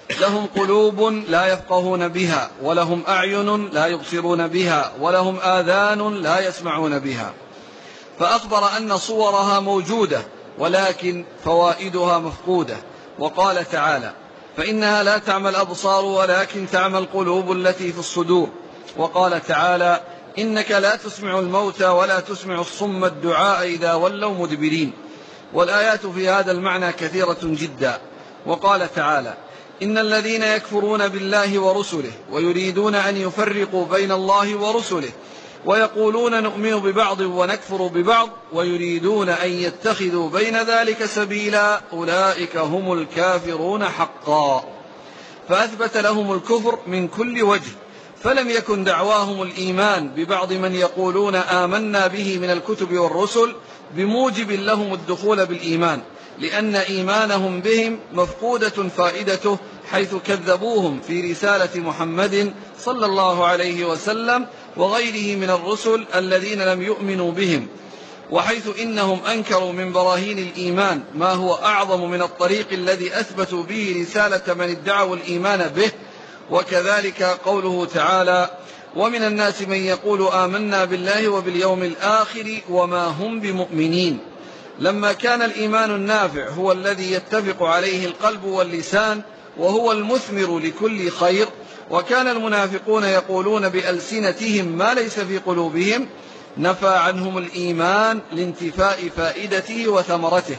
Speaker 1: لهم قلوب لا يفقهون بها، ولهم أعين لا يبصرون بها، ولهم آذان لا يسمعون بها. فأخبر أن صورها موجودة ولكن فوائدها مفقودة. وقال تعالى: فإنها لا تعمى الأبصار ولكن تعمى القلوب التي في الصدور. وقال تعالى: إنك لا تسمع الموتى ولا تسمع الصم الدعاء إذا ولوا مدبرين. والآيات في هذا المعنى كثيرة جدا. وقال تعالى: إن الذين يكفرون بالله ورسله ويريدون أن يفرقوا بين الله ورسله ويقولون نؤمن ببعض ونكفر ببعض ويريدون أن يتخذوا بين ذلك سبيلا أولئك هم الكافرون حقا. فأثبت لهم الكفر من كل وجه، فلم يكن دعواهم الإيمان ببعض من يقولون آمنا به من الكتب والرسل بموجب لهم الدخول بالإيمان، لأن إيمانهم بهم مفقودة فائدته، حيث كذبوهم في رسالة محمد صلى الله عليه وسلم وغيره من الرسل الذين لم يؤمنوا بهم، وحيث إنهم أنكروا من براهين الإيمان ما هو أعظم من الطريق الذي أثبتوا به رسالة من ادعوا الإيمان به. وكذلك قوله تعالى: ومن الناس من يقول آمنا بالله وباليوم الآخر وما هم بمؤمنين. لما كان الإيمان النافع هو الذي يتفق عليه القلب واللسان وهو المثمر لكل خير، وكان المنافقون يقولون بألسنتهم ما ليس في قلوبهم، نفى عنهم الإيمان لانتفاء فائدته وثمرته.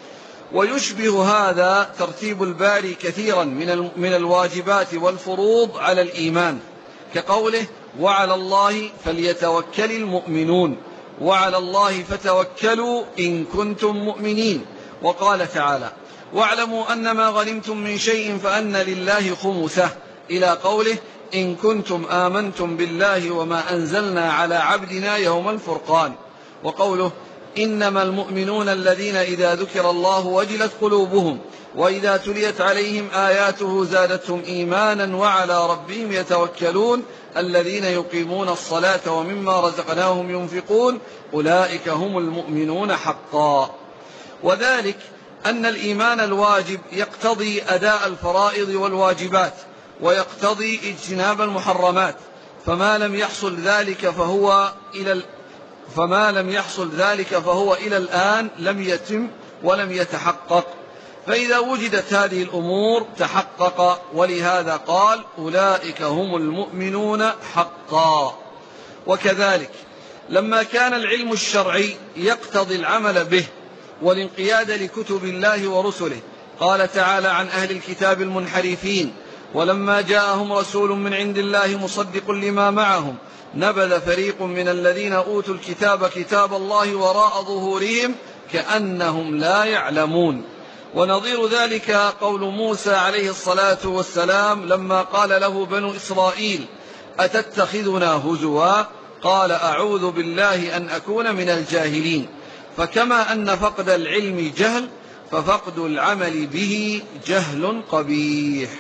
Speaker 1: ويشبه هذا ترتيب الباري كثيرا من الواجبات والفروض على الإيمان، كقوله: وعلى الله فليتوكل المؤمنون، وعلى الله فتوكلوا إن كنتم مؤمنين. وقال تعالى: واعلموا أن ما غنمتم من شيء فأن لله خمسه، إلى قوله: إن كنتم آمنتم بالله وما أنزلنا على عبدنا يوم الفرقان. وقوله: إنما المؤمنون الذين إذا ذكر الله وجلت قلوبهم وإذا تليت عليهم آياته زادتهم إيمانا وعلى ربهم يتوكلون الذين يقيمون الصلاة ومما رزقناهم ينفقون أولئك هم المؤمنون حقا. وذلك أن الإيمان الواجب يقتضي أداء الفرائض والواجبات ويقتضي اجتناب المحرمات، فما لم يحصل ذلك فهو إلى فما لم يحصل ذلك فهو إلى الآن لم يتم ولم يتحقق. فإذا وجدت هذه الأمور تحقق، ولهذا قال: أولئك هم المؤمنون حقا. وكذلك لما كان العلم الشرعي يقتضي العمل به والانقياد لكتب الله ورسله، قال تعالى عن أهل الكتاب المنحرفين: ولما جاءهم رسول من عند الله مصدق لما معهم نبذ فريق من الذين أوتوا الكتاب كتاب الله وراء ظهورهم كأنهم لا يعلمون. ونظير ذلك قول موسى عليه الصلاة والسلام لما قال له بنو إسرائيل: أتتخذنا هزوا؟ قال: أعوذ بالله أن أكون من الجاهلين. فكما أن فقد العلم جهل، ففقد العمل به جهل قبيح.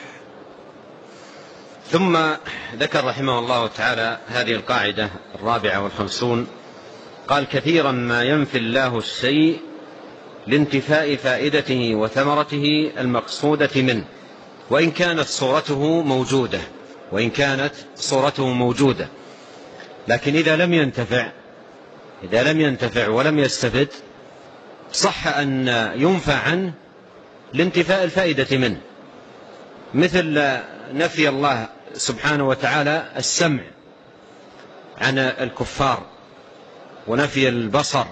Speaker 2: ثم ذكر رحمه الله تعالى هذه القاعدة الرابعة والخمسون، قال: كثيرا ما ينفي الله الشيء لانتفاء فائدته وثمرته المقصودة منه، وإن كانت صورته موجودة وإن كانت صورته موجودة لكن إذا لم ينتفع إذا لم ينتفع ولم يستفد صح أن ينفع عنه لانتفاء الفائدة منه، مثل نفي الله سبحانه وتعالى السمع عن الكفار، ونفي البصر،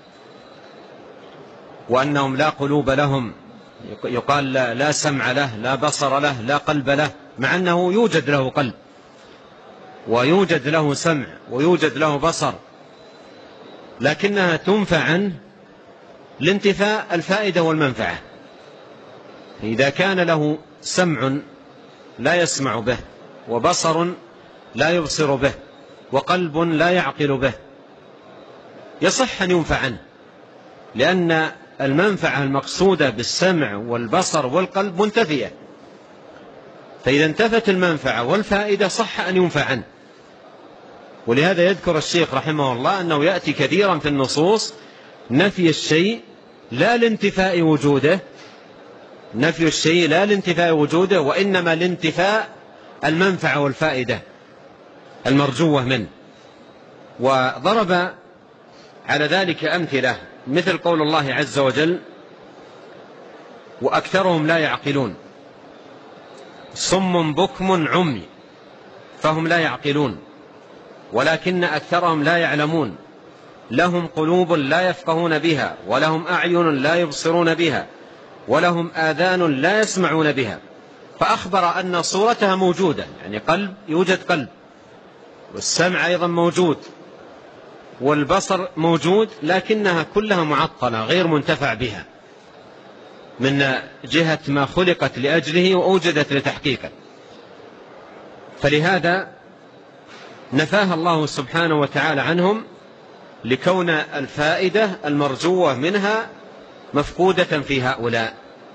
Speaker 2: وأنهم لا قلوب لهم، يقال لا, لا سمع له لا بصر له لا قلب له، مع أنه يوجد له قلب ويوجد له سمع ويوجد له بصر، لكنها تنفع عنه لانتفاء الفائدة والمنفعة. إذا كان له سمع لا يسمع به، وبصر لا يبصر به، وقلب لا يعقل به، يصح أن ينفع عنه، لأن المنفعة المقصودة بالسمع والبصر والقلب منتفية، فإذا انتفت المنفعة والفائدة صح أن ينفع عنه. ولهذا يذكر الشيخ رحمه الله أنه يأتي كثيرا في النصوص نفي الشيء لا لانتفاء وجوده نفي الشيء لا لانتفاء وجوده، وإنما لانتفاء المنفعة والفائدة المرجوة منه. وضرب على ذلك أمثلة مثل قول الله عز وجل: وأكثرهم لا يعقلون، صم بكم عمي فهم لا يعقلون ولكن أكثرهم لا يعلمون، لهم قلوب لا يفقهون بها ولهم أعين لا يبصرون بها ولهم آذان لا يسمعون بها. فأخبر أن صورتها موجودة، يعني قلب، يوجد قلب، والسمع أيضا موجود، والبصر موجود، لكنها كلها معطلة غير منتفع بها من جهة ما خلقت لأجله وأوجدت لتحقيقه. فلهذا نفاها الله سبحانه وتعالى عنهم، لكون الفائدة المرجوة منها مفقودة في هؤلاء.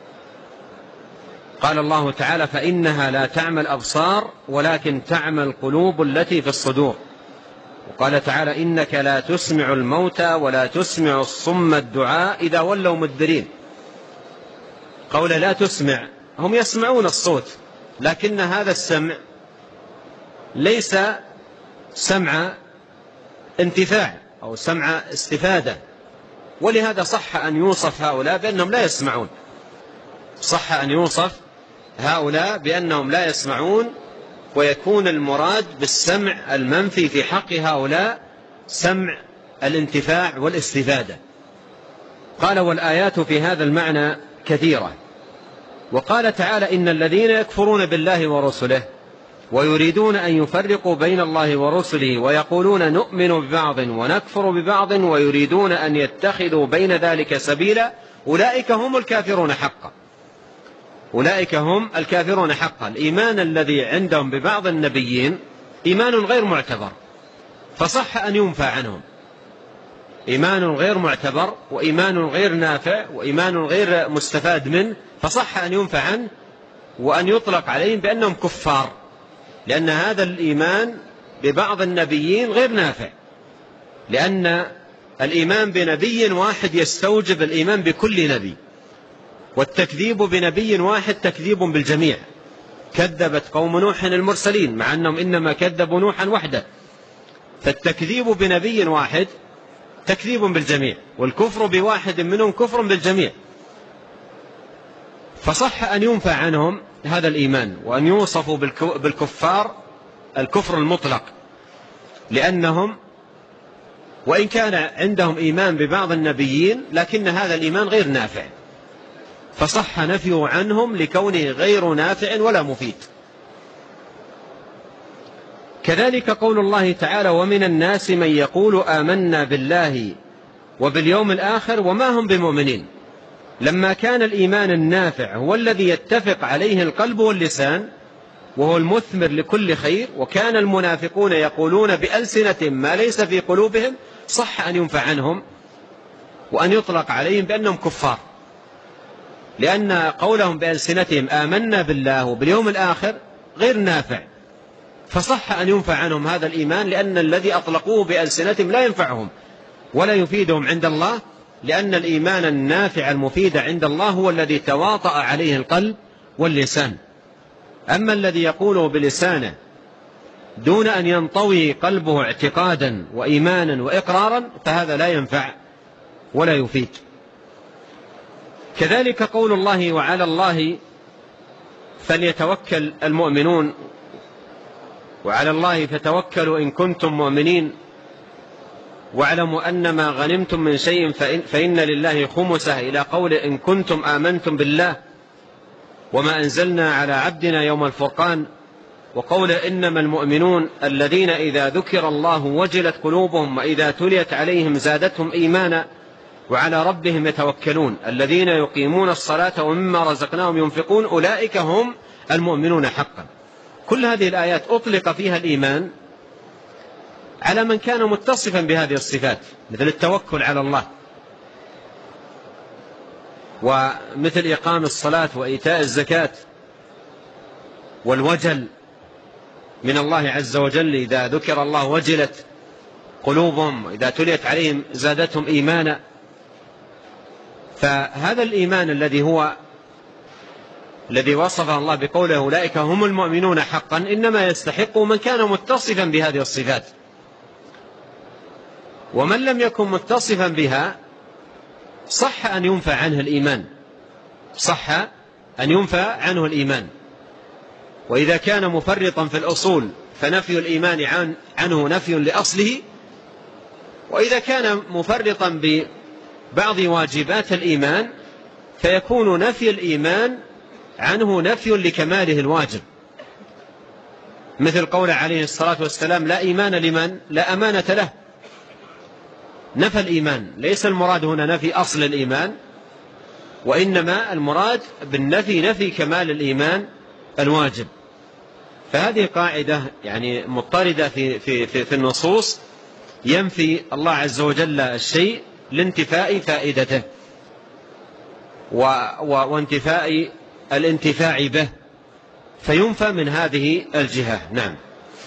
Speaker 2: قال الله تعالى: فإنها لا تعمى الأبصار ولكن تعمى القلوب التي في الصدور. وقال تعالى: إنك لا تسمع الموتى ولا تسمع الصم الدعاء إذا ولوا مدبرين. قول لا تسمع، هم يسمعون الصوت، لكن هذا السمع ليس سمع انتفاع أو سمع استفادة، ولهذا صح أن يوصف هؤلاء بأنهم لا يسمعون، صح أن يوصف هؤلاء بأنهم لا يسمعون، ويكون المراد بالسمع المنفي في حق هؤلاء سمع الانتفاع والاستفادة. قال: والآيات في هذا المعنى كثيرة. وقال تعالى: إن الذين يكفرون بالله ورسله ويريدون أن يفرقوا بين الله ورسله ويقولون نؤمن ببعض ونكفر ببعض ويريدون أن يتخذوا بين ذلك سبيلا أولئك هم الكافرون حقا. أولئك هم الكافرون حقا. الإيمان الذي عندهم ببعض النبيين إيمان غير معتبر، فصح أن ينفى عنهم. إيمان غير معتبر وإيمان غير نافع وإيمان غير مستفاد منه، فصح أن ينفى عنه وأن يطلق عليهم بأنهم كفار، لأن هذا الإيمان ببعض النبيين غير نافع، لأن الإيمان بنبي واحد يستوجب الإيمان بكل نبي، والتكذيب بنبي واحد تكذيب بالجميع. كذبت قوم نوح المرسلين مع أنهم إنما كذبوا نوحا وحده، فالتكذيب بنبي واحد تكذيب بالجميع، والكفر بواحد منهم كفر بالجميع. فصح أن ينفى عنهم هذا الإيمان وأن يوصفوا بالكفار الكفر المطلق، لأنهم وإن كان عندهم إيمان ببعض النبيين لكن هذا الإيمان غير نافع، فصح نفيه عنهم لكونه غير نافع ولا مفيد. كذلك قول الله تعالى: ومن الناس من يقول آمنا بالله وباليوم الآخر وما هم بمؤمنين. لما كان الإيمان النافع هو الذي يتفق عليه القلب واللسان وهو المثمر لكل خير، وكان المنافقون يقولون بألسنة ما ليس في قلوبهم، صح أن ينفع عنهم وأن يطلق عليهم بأنهم كفار، لأن قولهم بألسنتهم آمنا بالله وباليوم الآخر غير نافع، فصح أن ينفع عنهم هذا الإيمان، لأن الذي أطلقوه بألسنتهم لا ينفعهم ولا يفيدهم عند الله، لأن الإيمان النافع المفيد عند الله هو الذي تواطأ عليه القلب واللسان. أما الذي يقوله بلسانه دون أن ينطوي قلبه اعتقادا وإيمانا وإقرارا فهذا لا ينفع ولا يفيد. كذلك قول الله: وعلى الله فليتوكل المؤمنون، وعلى الله فتوكلوا إن كنتم مؤمنين، واعلموا أن ما غنمتم من شيء فإن, فإن لله خمسه، إلى قول إن كنتم آمنتم بالله وما أنزلنا على عبدنا يوم الفرقان، وقول إنما المؤمنون الذين إذا ذكر الله وجلت قلوبهم وإذا تليت عليهم زادتهم إيمانا وعلى ربهم يتوكلون الذين يقيمون الصلاة ومما رزقناهم ينفقون أولئك هم المؤمنون حقا. كل هذه الآيات أطلق فيها الإيمان على من كان متصفا بهذه الصفات، مثل التوكل على الله، ومثل إقام الصلاة وإيتاء الزكاة، والوجل من الله عز وجل، إذا ذكر الله وجلت قلوبهم وإذا تليت عليهم زادتهم إيمانا. فهذا الإيمان الذي هو الذي وصفه الله بقوله أولئك هم المؤمنون حقا إنما يستحق من كان متصفا بهذه الصفات، ومن لم يكن متصفا بها صح أن ينفى عنه الإيمان، صح أن ينفى عنه الإيمان. وإذا كان مفرطا في الأصول فنفي الإيمان عن عنه نفي لأصله، وإذا كان مفرطا ببعض واجبات الإيمان فيكون نفي الإيمان عنه نفي لكماله الواجب، مثل قول عليه الصلاة والسلام لا إيمان لمن لا أمانة له. نفى الإيمان، ليس المراد هنا نفي أصل الإيمان، وإنما المراد بالنفي نفي كمال الإيمان الواجب. فهذه قاعدة يعني مضطردة في, في, في, في النصوص، ينفي الله عز وجل الشيء لانتفاء فائدته وانتفاء الانتفاع به، فينفى من هذه الجهة. نعم.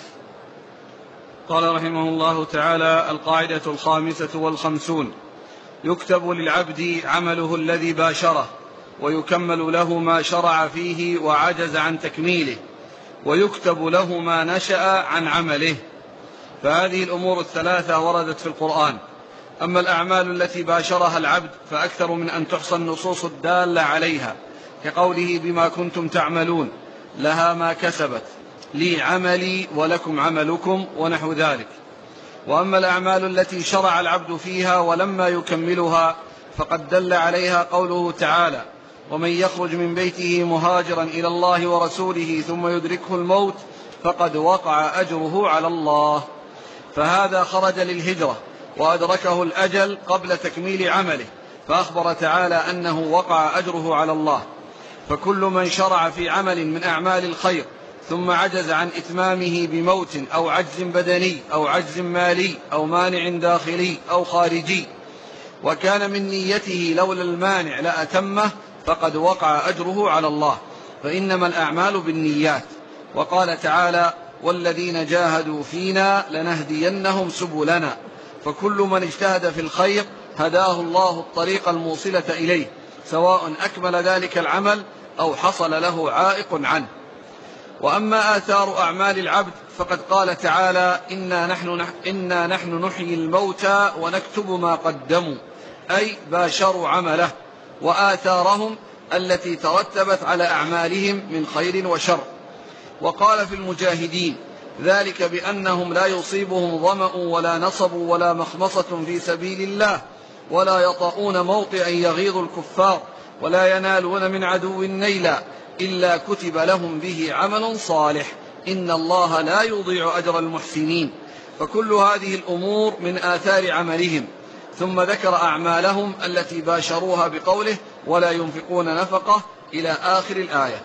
Speaker 1: قال رحمه الله تعالى: القاعدة الخامسة والخمسون: يكتب للعبد عمله الذي باشره، ويكمل له ما شرع فيه وعجز عن تكميله، ويكتب له ما نشأ عن عمله. فهذه الأمور الثلاثة وردت في القرآن. أما الأعمال التي باشرها العبد فأكثر من أن تحصى النصوص الدالة عليها، كقوله بما كنتم تعملون لها ما كسبت، لي عملي ولكم عملكم، ونحو ذلك. وأما الأعمال التي شرع العبد فيها ولما يكملها فقد دل عليها قوله تعالى: ومن يخرج من بيته مهاجرا إلى الله ورسوله ثم يدركه الموت فقد وقع أجره على الله. فهذا خرج للهجرة وأدركه الأجل قبل تكميل عمله، فأخبر تعالى أنه وقع أجره على الله. فكل من شرع في عمل من أعمال الخير ثم عجز عن إتمامه بموت أو عجز بدني أو عجز مالي أو مانع داخلي أو خارجي، وكان من نيته لولا المانع لأتمه، فقد وقع أجره على الله، فإنما الأعمال بالنيات. وقال تعالى: والذين جاهدوا فينا لنهدينهم سبلنا. فكل من اجتهد في الخير هداه الله الطريق الموصلة إليه، سواء أكمل ذلك العمل أو حصل له عائق عنه. وأما آثار أعمال العبد فقد قال تعالى: إنا نحن, إنا نحن نحيي الموتى ونكتب ما قدموا، أي باشروا عمله وآثارهم التي ترتبت على أعمالهم من خير وشر. وقال في المجاهدين: ذلك بأنهم لا يصيبهم ظمأ ولا نصب ولا مخمصة في سبيل الله، ولا يطؤون موطئا يغيظ الكفار، ولا ينالون من عدو نيلا إلا كتب لهم به عمل صالح، إن الله لا يضيع أجر المحسنين. فكل هذه الأمور من آثار عملهم. ثم ذكر أعمالهم التي باشروها بقوله: ولا ينفقون نفقة إلى آخر الآية.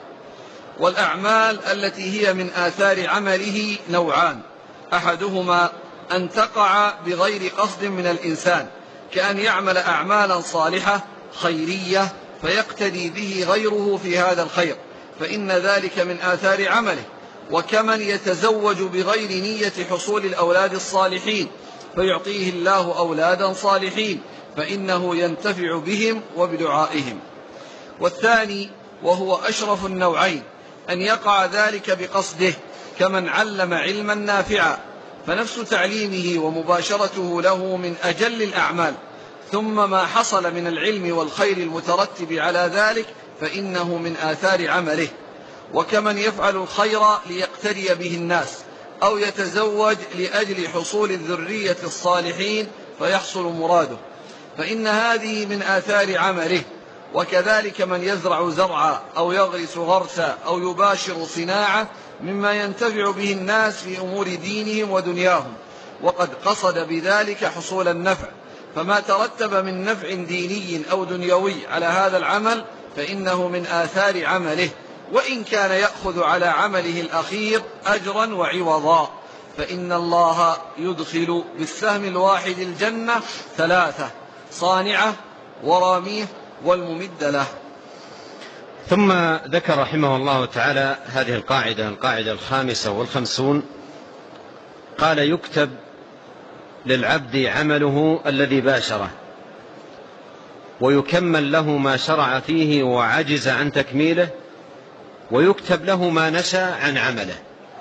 Speaker 1: والأعمال التي هي من آثار عمله نوعان: أحدهما أن تقع بغير قصد من الإنسان، كأن يعمل أعمالا صالحة خيرية فيقتدي به غيره في هذا الخير، فإن ذلك من آثار عمله. وكمن يتزوج بغير نية حصول الأولاد الصالحين فيعطيه الله أولادا صالحين، فإنه ينتفع بهم وبدعائهم. والثاني وهو أشرف النوعين أن يقع ذلك بقصده، كمن علم علما نافعا، فنفس تعليمه ومباشرته له من أجل الأعمال، ثم ما حصل من العلم والخير المترتب على ذلك فإنه من آثار عمله. وكمن يفعل الخير ليقتدي به الناس، أو يتزوج لأجل حصول الذرية الصالحين فيحصل مراده، فإن هذه من آثار عمله. وكذلك من يزرع زرعا أو يغرس غرسا أو يباشر صناعة مما ينتفع به الناس في أمور دينهم ودنياهم، وقد قصد بذلك حصول النفع، فما ترتب من نفع ديني أو دنيوي على هذا العمل فإنه من آثار عمله، وإن كان يأخذ على عمله الأخير أجرا وعوضا. فإن الله يدخل بالسهم الواحد الجنة ثلاثة: صانعة وراميه والممد له.
Speaker 2: ثم ذكر رحمه الله تعالى هذه القاعدة القاعدة الخامسة والخمسون، قال: يكتب للعبد عمله الذي باشره، ويكمل له ما شرع فيه وعجز عن تكميله، ويكتب له ما نشى عن عمله.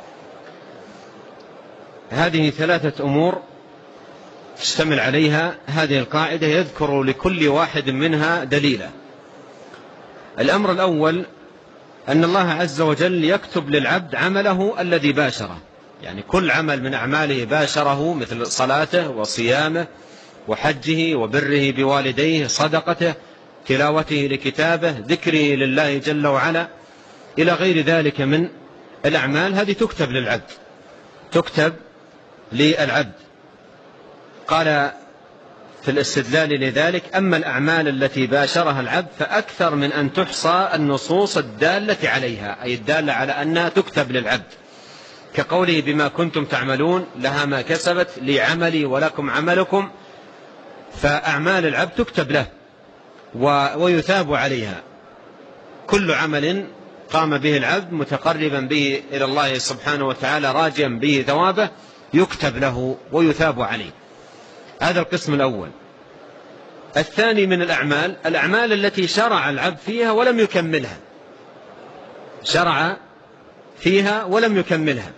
Speaker 2: هذه ثلاثة أمور تشتمل عليها هذه القاعدة، يذكر لكل واحد منها دليلا. الأمر الأول أن الله عز وجل يكتب للعبد عمله الذي باشره، يعني كل عمل من أعماله باشره، مثل صلاته وصيامه وحجه وبره بوالديه، صدقته، تلاوته لكتابه، ذكره لله جل وعلا، إلى غير ذلك من الأعمال، هذه تكتب للعبد، تكتب للعبد. قال في الاستدلال لذلك: أما الأعمال التي باشرها العبد فأكثر من أن تحصى النصوص الدالة عليها، أي الدالة على أنها تكتب للعبد، كقوله: بما كنتم تعملون لها ما كسبت لي عملي ولكم عملكم. فأعمال العبد تكتب له ويثاب عليها، كل عمل قام به العبد متقربا به إلى الله سبحانه وتعالى راجيا به ثوابه يكتب له ويثاب عليه. هذا القسم الأول. الثاني من الأعمال، الأعمال التي شرع العبد فيها ولم يكملها، شرع فيها ولم يكملها،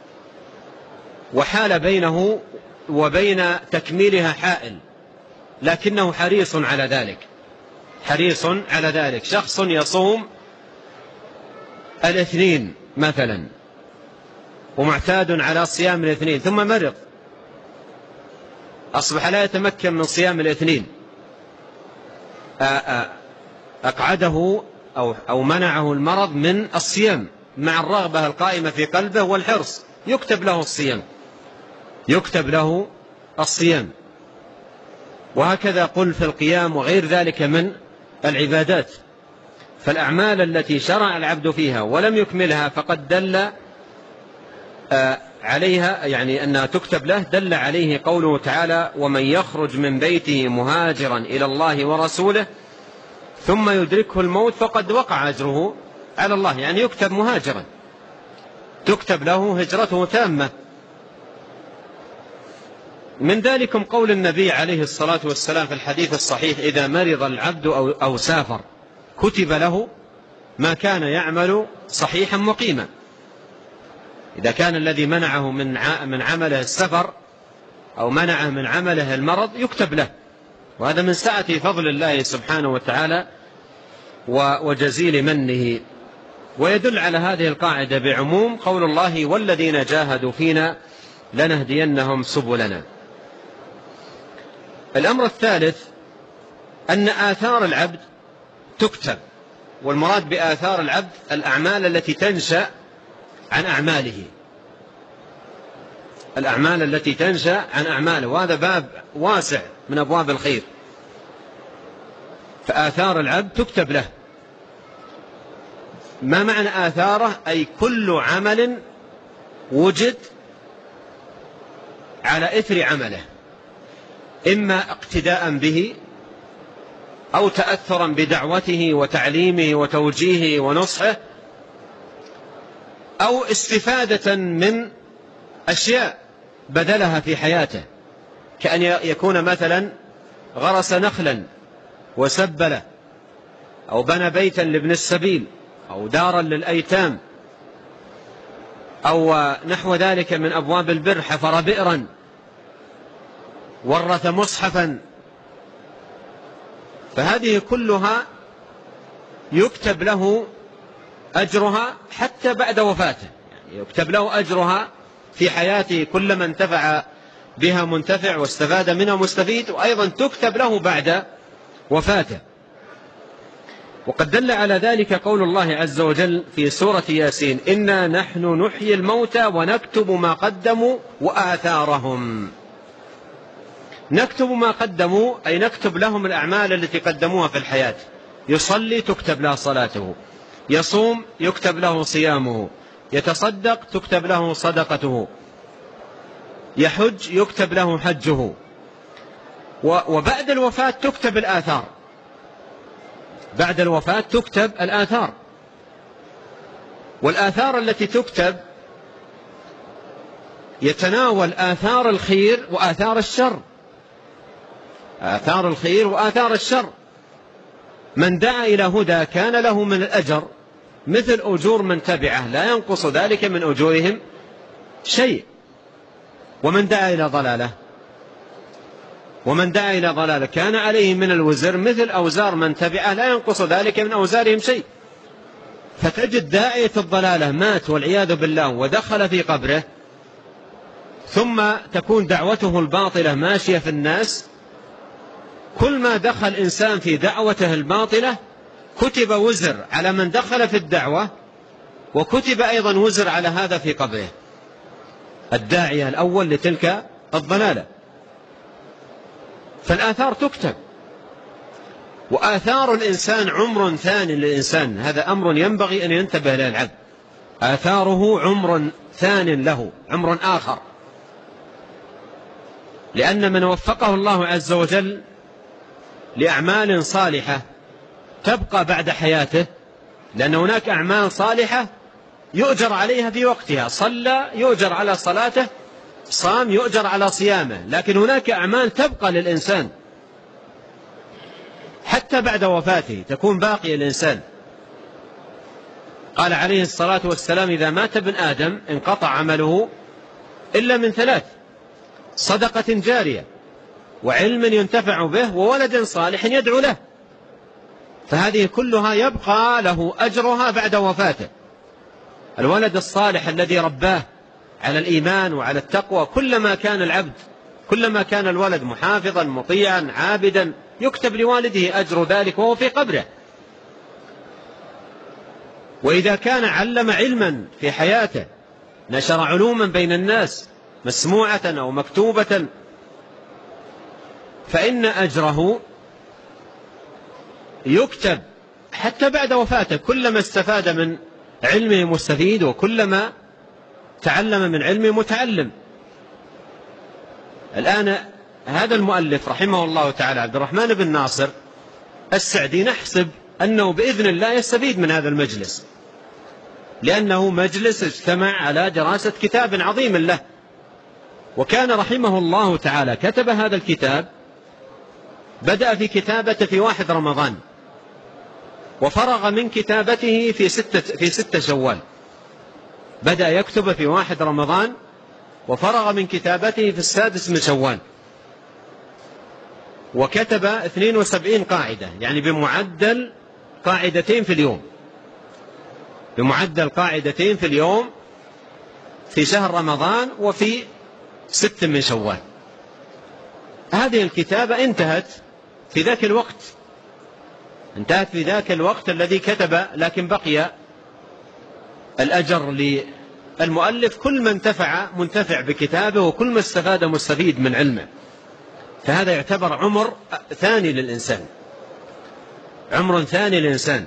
Speaker 2: وحال بينه وبين تكميلها حائل، لكنه حريص على ذلك، حريص على ذلك. شخص يصوم الاثنين مثلا ومعتاد على صيام الاثنين، ثم مرض، أصبح لا يتمكن من صيام الاثنين، أقعده أو, أو منعه المرض من الصيام مع الرغبة القائمة في قلبه والحرص، يكتب له الصيام، يكتب له الصيام. وهكذا قل في القيام وغير ذلك من العبادات. فالأعمال التي شرع العبد فيها ولم يكملها فقد دل عليها، يعني أنها تكتب له، دل عليه قوله تعالى: ومن يخرج من بيته مهاجرا إلى الله ورسوله ثم يدركه الموت فقد وقع أجره على الله، يعني يكتب مهاجرا، تكتب له هجرته تامة. من ذلكم قول النبي عليه الصلاة والسلام في الحديث الصحيح: إذا مرض العبد أو, أو سافر كتب له ما كان يعمل صحيحا مقيما. إذا كان الذي منعه من من عمله السفر أو منعه من عمله المرض يكتب له، وهذا من سعة فضل الله سبحانه وتعالى وجزيل منه. ويدل على هذه القاعدة بعموم قول الله: والذين جاهدوا فينا لنهدينهم سبلنا. الأمر الثالث أن آثار العبد تكتب، والمراد بآثار العبد الأعمال التي تنشأ عن أعماله، الأعمال التي تنشأ عن أعماله، وهذا باب واسع من أبواب الخير. فآثار العبد تكتب له. ما معنى آثاره؟ أي كل عمل وجد على إثر عمله، إما اقتداء به أو تأثرا بدعوته وتعليمه وتوجيهه ونصحه، أو استفادة من أشياء بذلها في حياته، كأن يكون مثلا غرس نخلا وسبله، أو بنى بيتا لابن السبيل، أو دارا للأيتام، أو نحو ذلك من أبواب البر، حفر بئرا، ورث مصحفا. فهذه كلها يكتب له أجرها حتى بعد وفاته، يعني يكتب له أجرها في حياته، كلما انتفع بها منتفع واستفاد منها مستفيد، وأيضا تكتب له بعد وفاته. وقد دل على ذلك قول الله عز وجل في سورة ياسين: إنا نحن نحيي الموتى ونكتب ما قدموا وآثارهم. نكتب ما قدموا أي نكتب لهم الأعمال التي قدموها في الحياة. يصلي تكتب له صلاته، يصوم يكتب له صيامه، يتصدق تكتب له صدقته، يحج يكتب له حجه. وبعد الوفاة تكتب الآثار، بعد الوفاة تكتب الآثار. والآثار التي تكتب يتناول آثار الخير وآثار الشر، آثار الخير وآثار الشر. من دعا إلى هدى كان له من الأجر مثل أجور من تبعه، لا ينقص ذلك من أجورهم شيء. ومن دعا إلى ضلالة ومن دعا إلى ضلالة كان عليه من الوزر مثل أوزار من تبعه، لا ينقص ذلك من أوزارهم شيء. فتجد داعية الضلالة مات والعياذ بالله ودخل في قبره، ثم تكون دعوته الباطلة ماشية في الناس، كل ما دخل إنسان في دعوته الباطلة كتب وزر على من دخل في الدعوة، وكتب أيضا وزر على هذا في قبره، الداعية الأول لتلك الضلالة. فالآثار تكتب، وآثار الإنسان عمر ثاني للإنسان، هذا أمر ينبغي أن ينتبه له العبد. آثاره عمر ثاني له، عمر آخر، لأن من وفقه الله عز وجل لأعمال صالحة تبقى بعد حياته، لأن هناك أعمال صالحة يؤجر عليها في وقتها، صلى يؤجر على صلاته، صام يؤجر على صيامه، لكن هناك أعمال تبقى للإنسان حتى بعد وفاته، تكون باقية الإنسان. قال عليه الصلاة والسلام: إذا مات ابن آدم انقطع عمله إلا من ثلاث: صدقة جارية، وعلم ينتفع به، وولد صالح يدعو له. فهذه كلها يبقى له أجرها بعد وفاته. الولد الصالح الذي رباه على الإيمان وعلى التقوى، كلما كان العبد كلما كان الولد محافظا مطيعا عابدا يكتب لوالده أجر ذلك وهو في قبره. وإذا كان علم علما في حياته، نشر علوما بين الناس مسموعة أو مكتوبة، فإن أجره يكتب حتى بعد وفاته، كلما استفاد من علمه مستفيد، وكلما تعلم من علمه متعلم. الآن هذا المؤلف رحمه الله تعالى عبد الرحمن بن ناصر السعدي، نحسب أنه بإذن الله يستفيد من هذا المجلس، لأنه مجلس اجتمع على دراسة كتاب عظيم له. وكان رحمه الله تعالى كتب هذا الكتاب، بدأ في كتابته في واحد رمضان، وفرغ من كتابته في ستة, في ستة شوال. بدأ يكتب في واحد رمضان، وفرغ من كتابته في السادس من شوال، وكتب اثنين وسبعين قاعدة، يعني بمعدل قاعدتين في اليوم، بمعدل قاعدتين في اليوم في شهر رمضان وفي ست من شوال. هذه الكتابة انتهت في ذاك الوقت، انتهت في ذاك الوقت الذي كتب، لكن بقي الأجر للمؤلف، كل من انتفع منتفع بكتابه، وكل ما استفاد مستفيد من علمه. فهذا يعتبر عمر ثاني للإنسان، عمر ثاني للإنسان.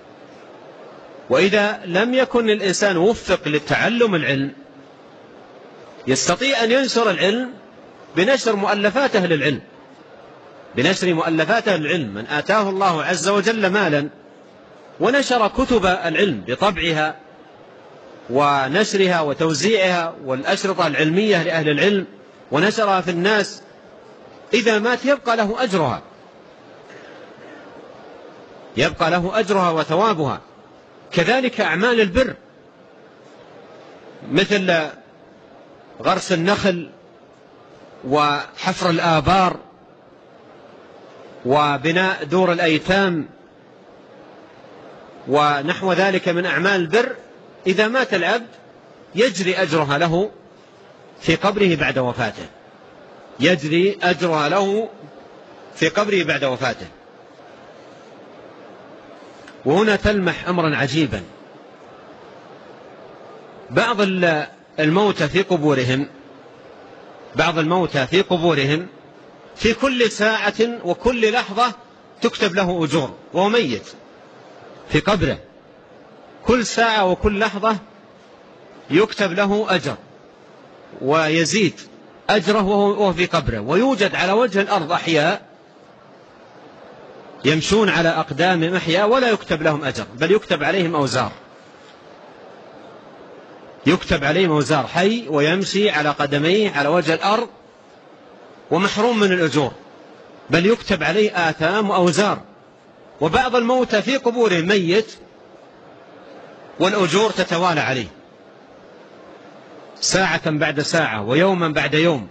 Speaker 2: وإذا لم يكن الإنسان وفق للتعلم العلم، يستطيع أن ينشر العلم بنشر مؤلفات أهل العلم، بنشر مؤلفات أهل العلم. من آتاه الله عز وجل مالا ونشر كتب العلم بطبعها ونشرها وتوزيعها والأشرطة العلمية لأهل العلم، ونشرها في الناس، إذا مات يبقى له أجرها، يبقى له أجرها وثوابها. كذلك أعمال البر، مثل غرس النخل وحفر الآبار وبناء دور الأيتام ونحو ذلك من أعمال البر، إذا مات العبد يجري أجرها له في قبره بعد وفاته، يجري أجرها له في قبره بعد وفاته. وهنا تلمح أمرا عجيبا: بعض الموتى في قبورهم بعض الموتى في قبورهم في كل ساعة وكل لحظة تكتب له أجور، وهو ميت في قبره، كل ساعة وكل لحظة يكتب له أجر، ويزيد أجره وهو في قبره. ويوجد على وجه الأرض أحياء يمشون على أقدامهم أحياء ولا يكتب لهم أجر، بل يكتب عليهم أوزار، يكتب عليهم أوزار، حي ويمشي على قدميه على وجه الأرض ومحروم من الأجور، بل يكتب عليه آثام وأوزار. وبعض الموتى في قبورهم ميت والأجور تتوالى عليه ساعة بعد ساعة ويوما بعد يوم،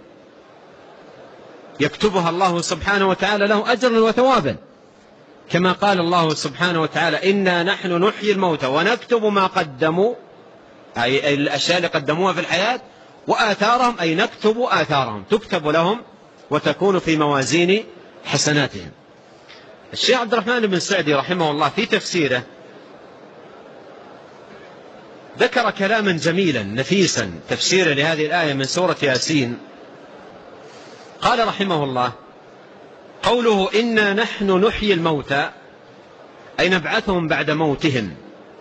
Speaker 2: يكتبها الله سبحانه وتعالى له أجرا وثوابا، كما قال الله سبحانه وتعالى إنا نحن نحيي الموتى ونكتب ما قدموا، أي الأشياء اللي قدموها في الحياة، وآثارهم أي نكتب آثارهم، تكتب لهم وتكون في موازين حسناتهم. الشيخ عبد الرحمن بن سعدي رحمه الله في تفسيره ذكر كلاما جميلا نفيسا تفسيرا لهذه الآية من سورة ياسين. قال رحمه الله: قوله إنا نحن نحيي الموتى أي نبعثهم بعد موتهم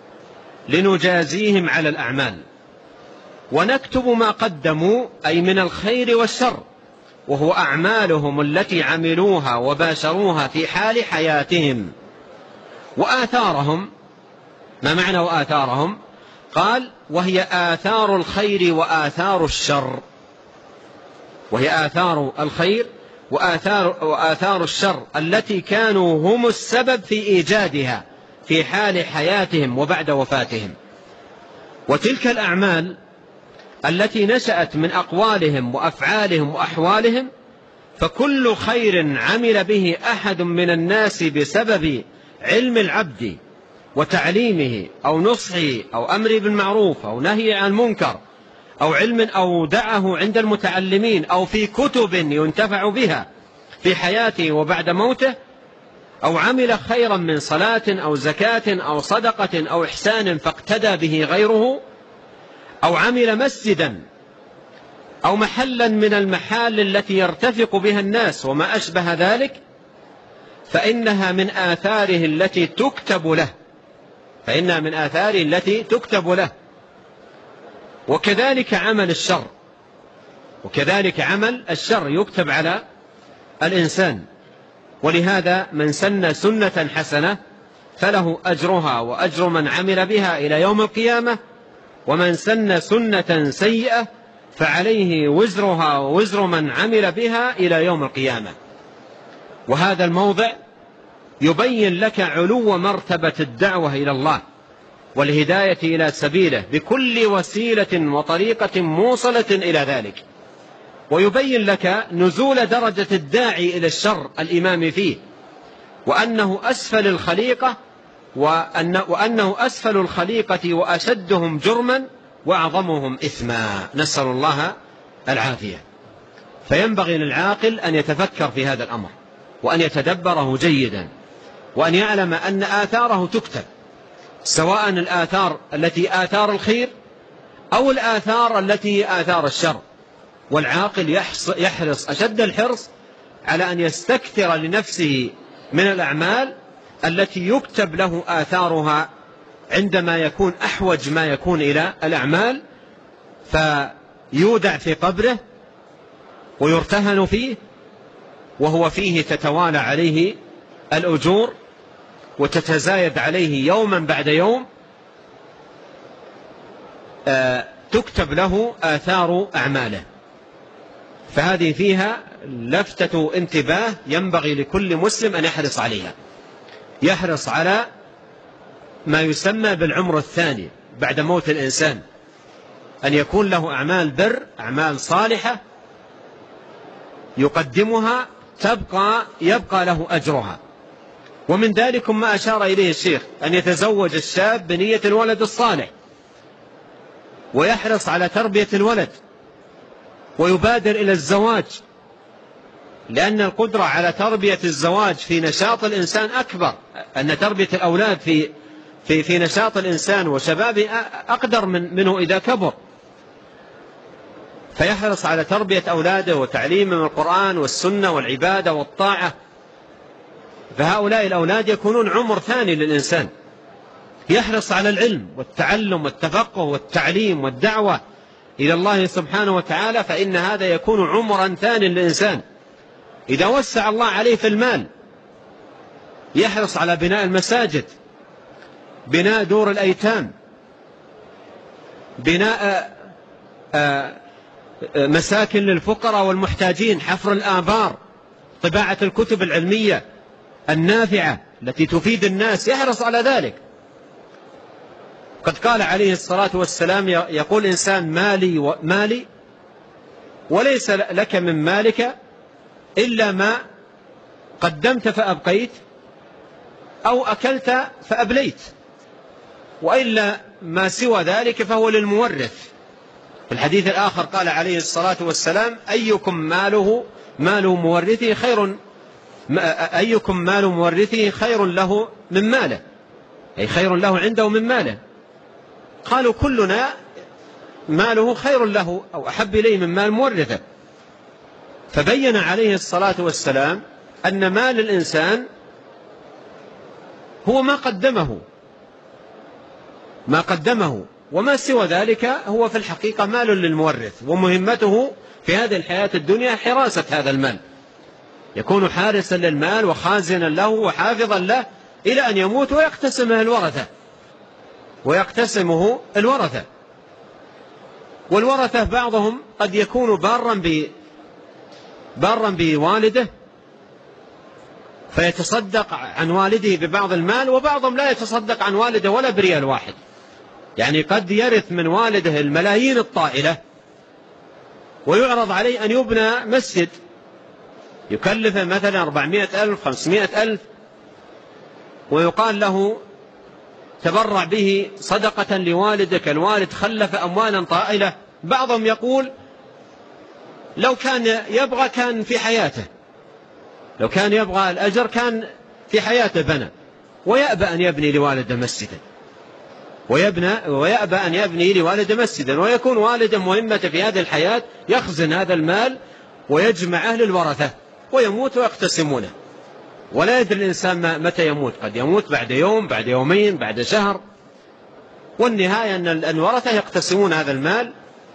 Speaker 2: لنجازيهم على الأعمال، ونكتب ما قدموا أي من الخير والشر، وهو أعمالهم التي عملوها وباشروها في حال حياتهم. وآثارهم، ما معنى وآثارهم؟ قال: وهي آثار الخير وآثار الشر، وهي آثار الخير وآثار, وآثار الشر التي كانوا هم السبب في إيجادها في حال حياتهم وبعد وفاتهم. وتلك الأعمال التي نشأت من أقوالهم وأفعالهم وأحوالهم، فكل خير عمل به أحد من الناس بسبب علم العبد وتعليمه أو نصحه أو أمر بالمعروف أو نهي عن المنكر أو علم أودعه عند المتعلمين أو في كتب ينتفع بها في حياته وبعد موته، أو عمل خيرا من صلاة أو زكاة أو صدقة أو إحسان فاقتدى به غيره، أو عمل مسجدا أو محلا من المحال التي يرتفق بها الناس وما أشبه ذلك، فإنها من آثاره التي تكتب له فإنها من آثاره التي تكتب له. وكذلك عمل الشر وكذلك عمل الشر يكتب على الإنسان. ولهذا من سن سنة حسنة فله أجرها وأجر من عمل بها إلى يوم القيامة، ومن سن سنة سيئة فعليه وزرها ووزر من عمل بها إلى يوم القيامة. وهذا الموضع يبين لك علو مرتبة الدعوة إلى الله والهداية إلى سبيله بكل وسيلة وطريقة موصلة إلى ذلك، ويبين لك نزول درجة الداعي إلى الشر الإمام فيه، وأنه أسفل الخليقة وأن وأنه أسفل الخليقة وأشدهم جرما وأعظمهم إثما، نسأل الله العافية. فينبغي للعاقل أن يتفكر في هذا الأمر وأن يتدبره جيدا، وأن يعلم أن آثاره تكتب، سواء الآثار التي آثار الخير أو الآثار التي آثار الشر. والعاقل يحرص أشد الحرص على أن يستكثر لنفسه من الأعمال التي يكتب له آثارها عندما يكون أحوج ما يكون إلى الأعمال، فيودع في قبره ويرتهن فيه، وهو فيه تتوالى عليه الأجور وتتزايد عليه يوما بعد يوم، آه تكتب له آثار أعماله. فهذه فيها لفتة انتباه ينبغي لكل مسلم أن يحرص عليها، يحرص على ما يسمى بالعمر الثاني بعد موت الإنسان، أن يكون له أعمال بر، أعمال صالحة يقدمها تبقى يبقى له أجرها. ومن ذلك ما أشار إليه الشيخ أن يتزوج الشاب بنية الولد الصالح، ويحرص على تربية الولد ويبادر إلى الزواج، لأن القدرة على تربية الزواج في نشاط الإنسان أكبر، أن تربية الأولاد في في في نشاط الإنسان وشبابه أقدر من منه إذا كبر. فيحرص على تربية أولاده وتعليمهم القرآن والسنة والعبادة والطاعة. فهؤلاء الأولاد يكونون عمر ثاني للإنسان، يحرص على العلم والتعلم والتفقه والتعليم والدعوة إلى الله سبحانه وتعالى، فإن هذا يكون عمرا ثاني للإنسان. إذا وسع الله عليه في المال يحرص على بناء المساجد، بناء دور الأيتام، بناء مساكن للفقراء والمحتاجين، حفر الآبار، طباعة الكتب العلمية النافعة التي تفيد الناس، يحرص على ذلك.
Speaker 3: قد قال عليه الصلاة والسلام: يقول إنسان مالي مالي وليس لك من مالك إلا ما قدمت فأبقيت أو أكلت فأبليت، وإلا ما سوى ذلك فهو للمورث. في الحديث الآخر قال عليه الصلاة والسلام: أيكم ماله مال مورثه خير أيكم مال مورثه خير له من ماله، أي خير له عنده من ماله. قالوا: كلنا ماله خير له أو أحب إليه من مال مورثه. فبين عليه الصلاة والسلام أن مال الإنسان هو ما قدمه ما قدمه وما سوى ذلك هو في الحقيقة مال للمورث، ومهمته في هذه الحياة الدنيا حراسة هذا المال، يكون حارسا للمال وخازنا له وحافظا له إلى أن يموت ويقتسمه الورثة ويقتسمه الورثة والورثة بعضهم قد يكون بارا ب بارا بوالده فيتصدق عن والده ببعض المال، وبعضهم لا يتصدق عن والده ولا بريال واحد. يعني قد يرث من والده الملايين الطائلة ويعرض عليه أن يبنى مسجد يكلفه مثلا أربعمائة ألف خمسمائة ألف، ويقال له: تبرع به صدقة لوالدك، الوالد خلف أموالا طائلة. بعضهم يقول: لو كان يبغى كان في حياته، لو كان يبغى الأجر كان في حياته بنى، ويأبى أن يبني لوالده مسجدا ويبنى ويأبى أن يبني لوالده مسجدا، ويكون والده مهمته في هذه الحياة يخزن هذا المال ويجمع أهل الورثة ويموت ويقتسمونه، ولا يدري الإنسان متى يموت، قد يموت بعد يوم بعد يومين بعد شهر، والنهاية أن الورثة يقتسمون هذا المال.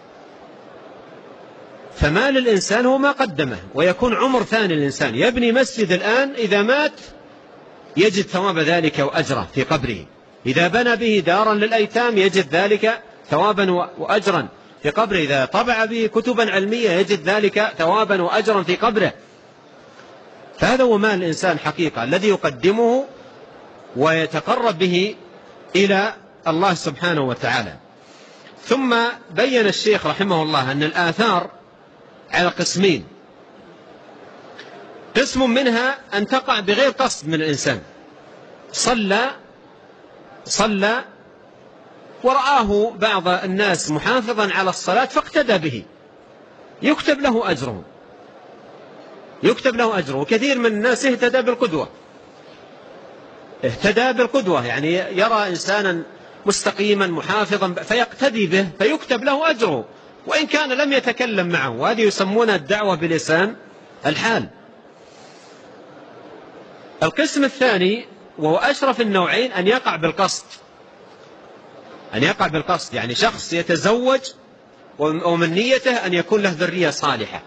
Speaker 3: فمال الإنسان هو ما قدمه، ويكون عمر ثاني الإنسان يبني مسجد الآن، إذا مات يجد ثواب ذلك وأجره في قبره. إذا بنى به دارا للأيتام يجد ذلك ثوابا وأجرا في قبره. إذا طبع به كتبا علمية يجد ذلك ثوابا وأجرا في قبره. فهذا هو مال الإنسان حقيقة الذي يقدمه ويتقرب به إلى الله سبحانه وتعالى. ثم بين الشيخ رحمه الله أن الآثار على قسمين: قسم منها أن تقع بغير قصد من الإنسان، صلى صلى ورآه بعض الناس محافظا على الصلاة فاقتدى به، يكتب له أجره يكتب له أجره وكثير من الناس اهتدى بالقدوة اهتدى بالقدوة يعني يرى إنسانا مستقيما محافظا فيقتدي به فيكتب له أجره وإن كان لم يتكلم معه، وهذه يسمونها الدعوة بلسان الحال. القسم الثاني وهو أشرف النوعين أن يقع بالقصد أن يقع بالقصد يعني شخص يتزوج ومن نيته أن يكون له ذرية صالحة،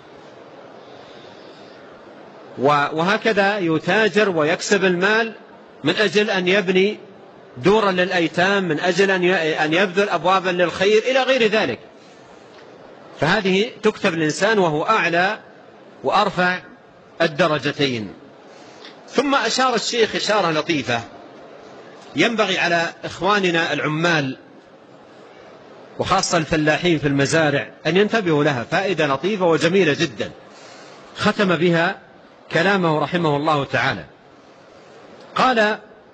Speaker 3: وهكذا يتاجر ويكسب المال من أجل أن يبني دورا للأيتام، من أجل أن يبذل أبوابا للخير إلى غير ذلك. فهذه تكتب الإنسان وهو أعلى وأرفع الدرجتين. ثم أشار الشيخ إشارة لطيفة ينبغي على إخواننا العمال وخاصة الفلاحين في المزارع أن ينتبهوا لها، فائدة لطيفة وجميلة جدا ختم بها كلامه رحمه الله تعالى. قال: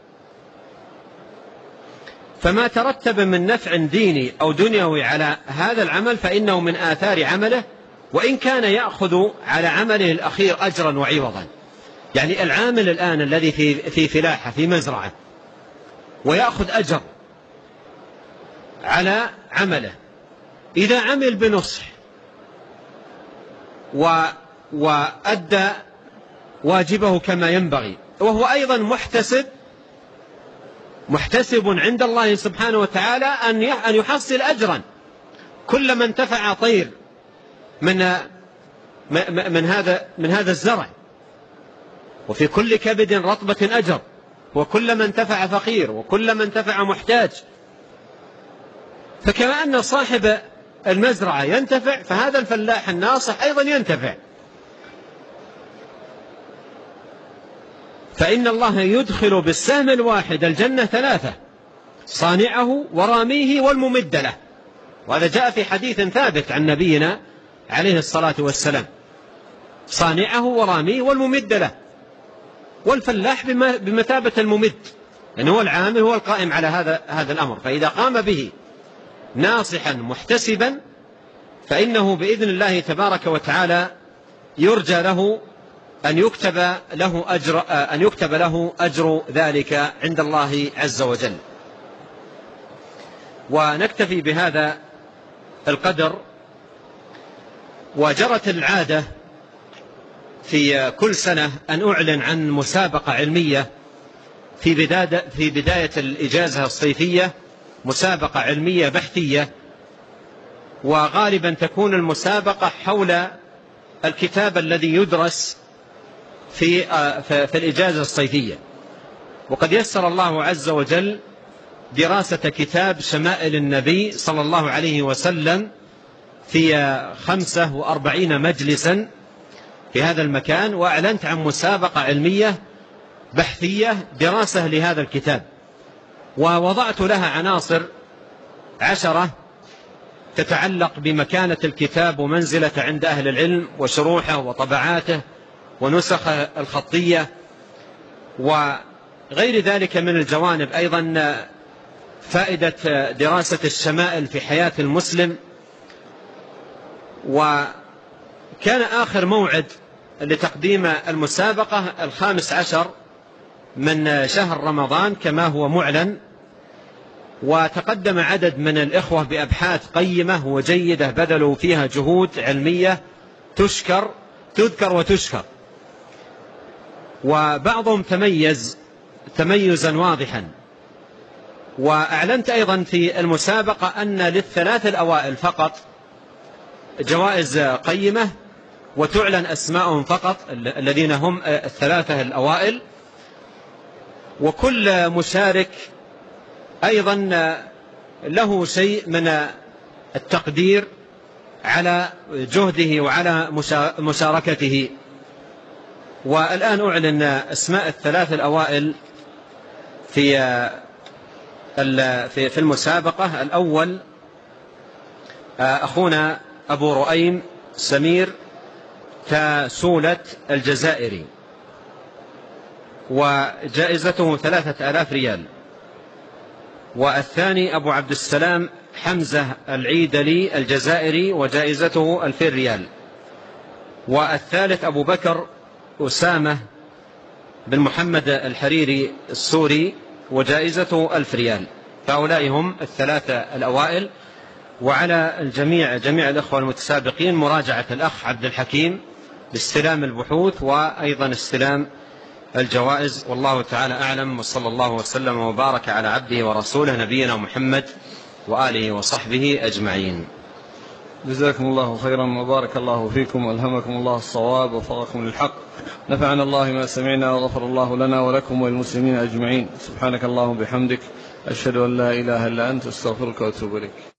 Speaker 3: فما ترتب من نفع ديني أو دنيوي على هذا العمل فإنه من آثار عمله، وإن كان يأخذ على عمله الأخير أجرا وعوضا. يعني العامل الآن الذي في في فلاحة في مزرعة ويأخذ أجر على عمله، إذا عمل بنصح وأدى واجبه كما ينبغي وهو أيضا محتسب محتسب عند الله سبحانه وتعالى أن يحصل أجرا. كلما انتفع طير من من هذا من هذا الزرع وفي كل كبد رطبة أجر، وكلما انتفع فقير وكلما انتفع محتاج. فكما أن صاحب المزرعة ينتفع فهذا الفلاح الناصح أيضا ينتفع. فإن الله يدخل بالسهم الواحد الجنة ثلاثة، صانعه وراميه والممد له. وهذا جاء في حديث ثابت عن نبينا عليه الصلاة والسلام، صانعه وراميه والممد له. والفلاح بمثابة الممد، يعني هو العامل، هو القائم على هذا هذا الأمر. فإذا قام به ناصحا محتسبا فإنه بإذن الله تبارك وتعالى يرجى له أن يكتب له أجر أن يكتب له أجر ذلك عند الله عز وجل. ونكتفي بهذا القدر. وجرت العادة في كل سنة أن أعلن عن مسابقة علمية في بداية في بداية الإجازة الصيفية، مسابقة علمية بحثية، وغالبا تكون المسابقة حول الكتاب الذي يدرس في في الإجازة الصيفية. وقد يسر الله عز وجل دراسة كتاب شمائل النبي صلى الله عليه وسلم في خمسة وأربعين مجلسا في هذا المكان، وأعلنت عن مسابقة علمية بحثية دراسة لهذا الكتاب، ووضعت لها عناصر عشرة تتعلق بمكانة الكتاب ومنزلته عند أهل العلم وشروحه وطبعاته ونسخه الخطية وغير ذلك من الجوانب. أيضا فائدة دراسة الشمائل في حياة المسلم. وكان آخر موعد لتقديم المسابقة الخامس عشر من شهر رمضان كما هو معلن. وتقدم عدد من الإخوة بأبحاث قيمة وجيدة بذلوا فيها جهود علمية تشكر تذكر وتشكر، وبعضهم تميز تميزا واضحا. وأعلنت أيضا في المسابقة أن للثلاث الأوائل فقط جوائز قيمة، وتعلن أسماءهم فقط الذين هم الثلاثة الأوائل. وكل مشارك أيضا له شيء من التقدير على جهده وعلى مشاركته. والآن أعلن أسماء الثلاث الأوائل في في المسابقة. الأول أخونا أبو رؤيم سمير تاسولة الجزائري، وجائزته ثلاثة آلاف ريال. والثاني أبو عبد السلام حمزة العيدلي الجزائري، وجائزته ألفين ريال. والثالث أبو بكر أسامة بن محمد الحريري السوري، وجائزته ألف ريال. فهؤلاء هم الثلاثة الأوائل. وعلى الجميع جميع الأخوة المتسابقين مراجعة الأخ عبد الحكيم باستلام البحوث وأيضا استلام الجوائز. والله تعالى أعلم، وصلى الله وسلم وبارك على عبده ورسوله نبينا محمد وآله وصحبه أجمعين.
Speaker 1: جزاكم الله خيرا وبارك الله فيكم وألهمكم الله الصواب ووفقكم للحق. نفعنا الله ما سمعنا وغفر الله لنا ولكم وللمسلمين أجمعين. سبحانك اللهم وبحمدك، أشهد أن لا إله إلا أنت، أستغفرك وأتوب إليك.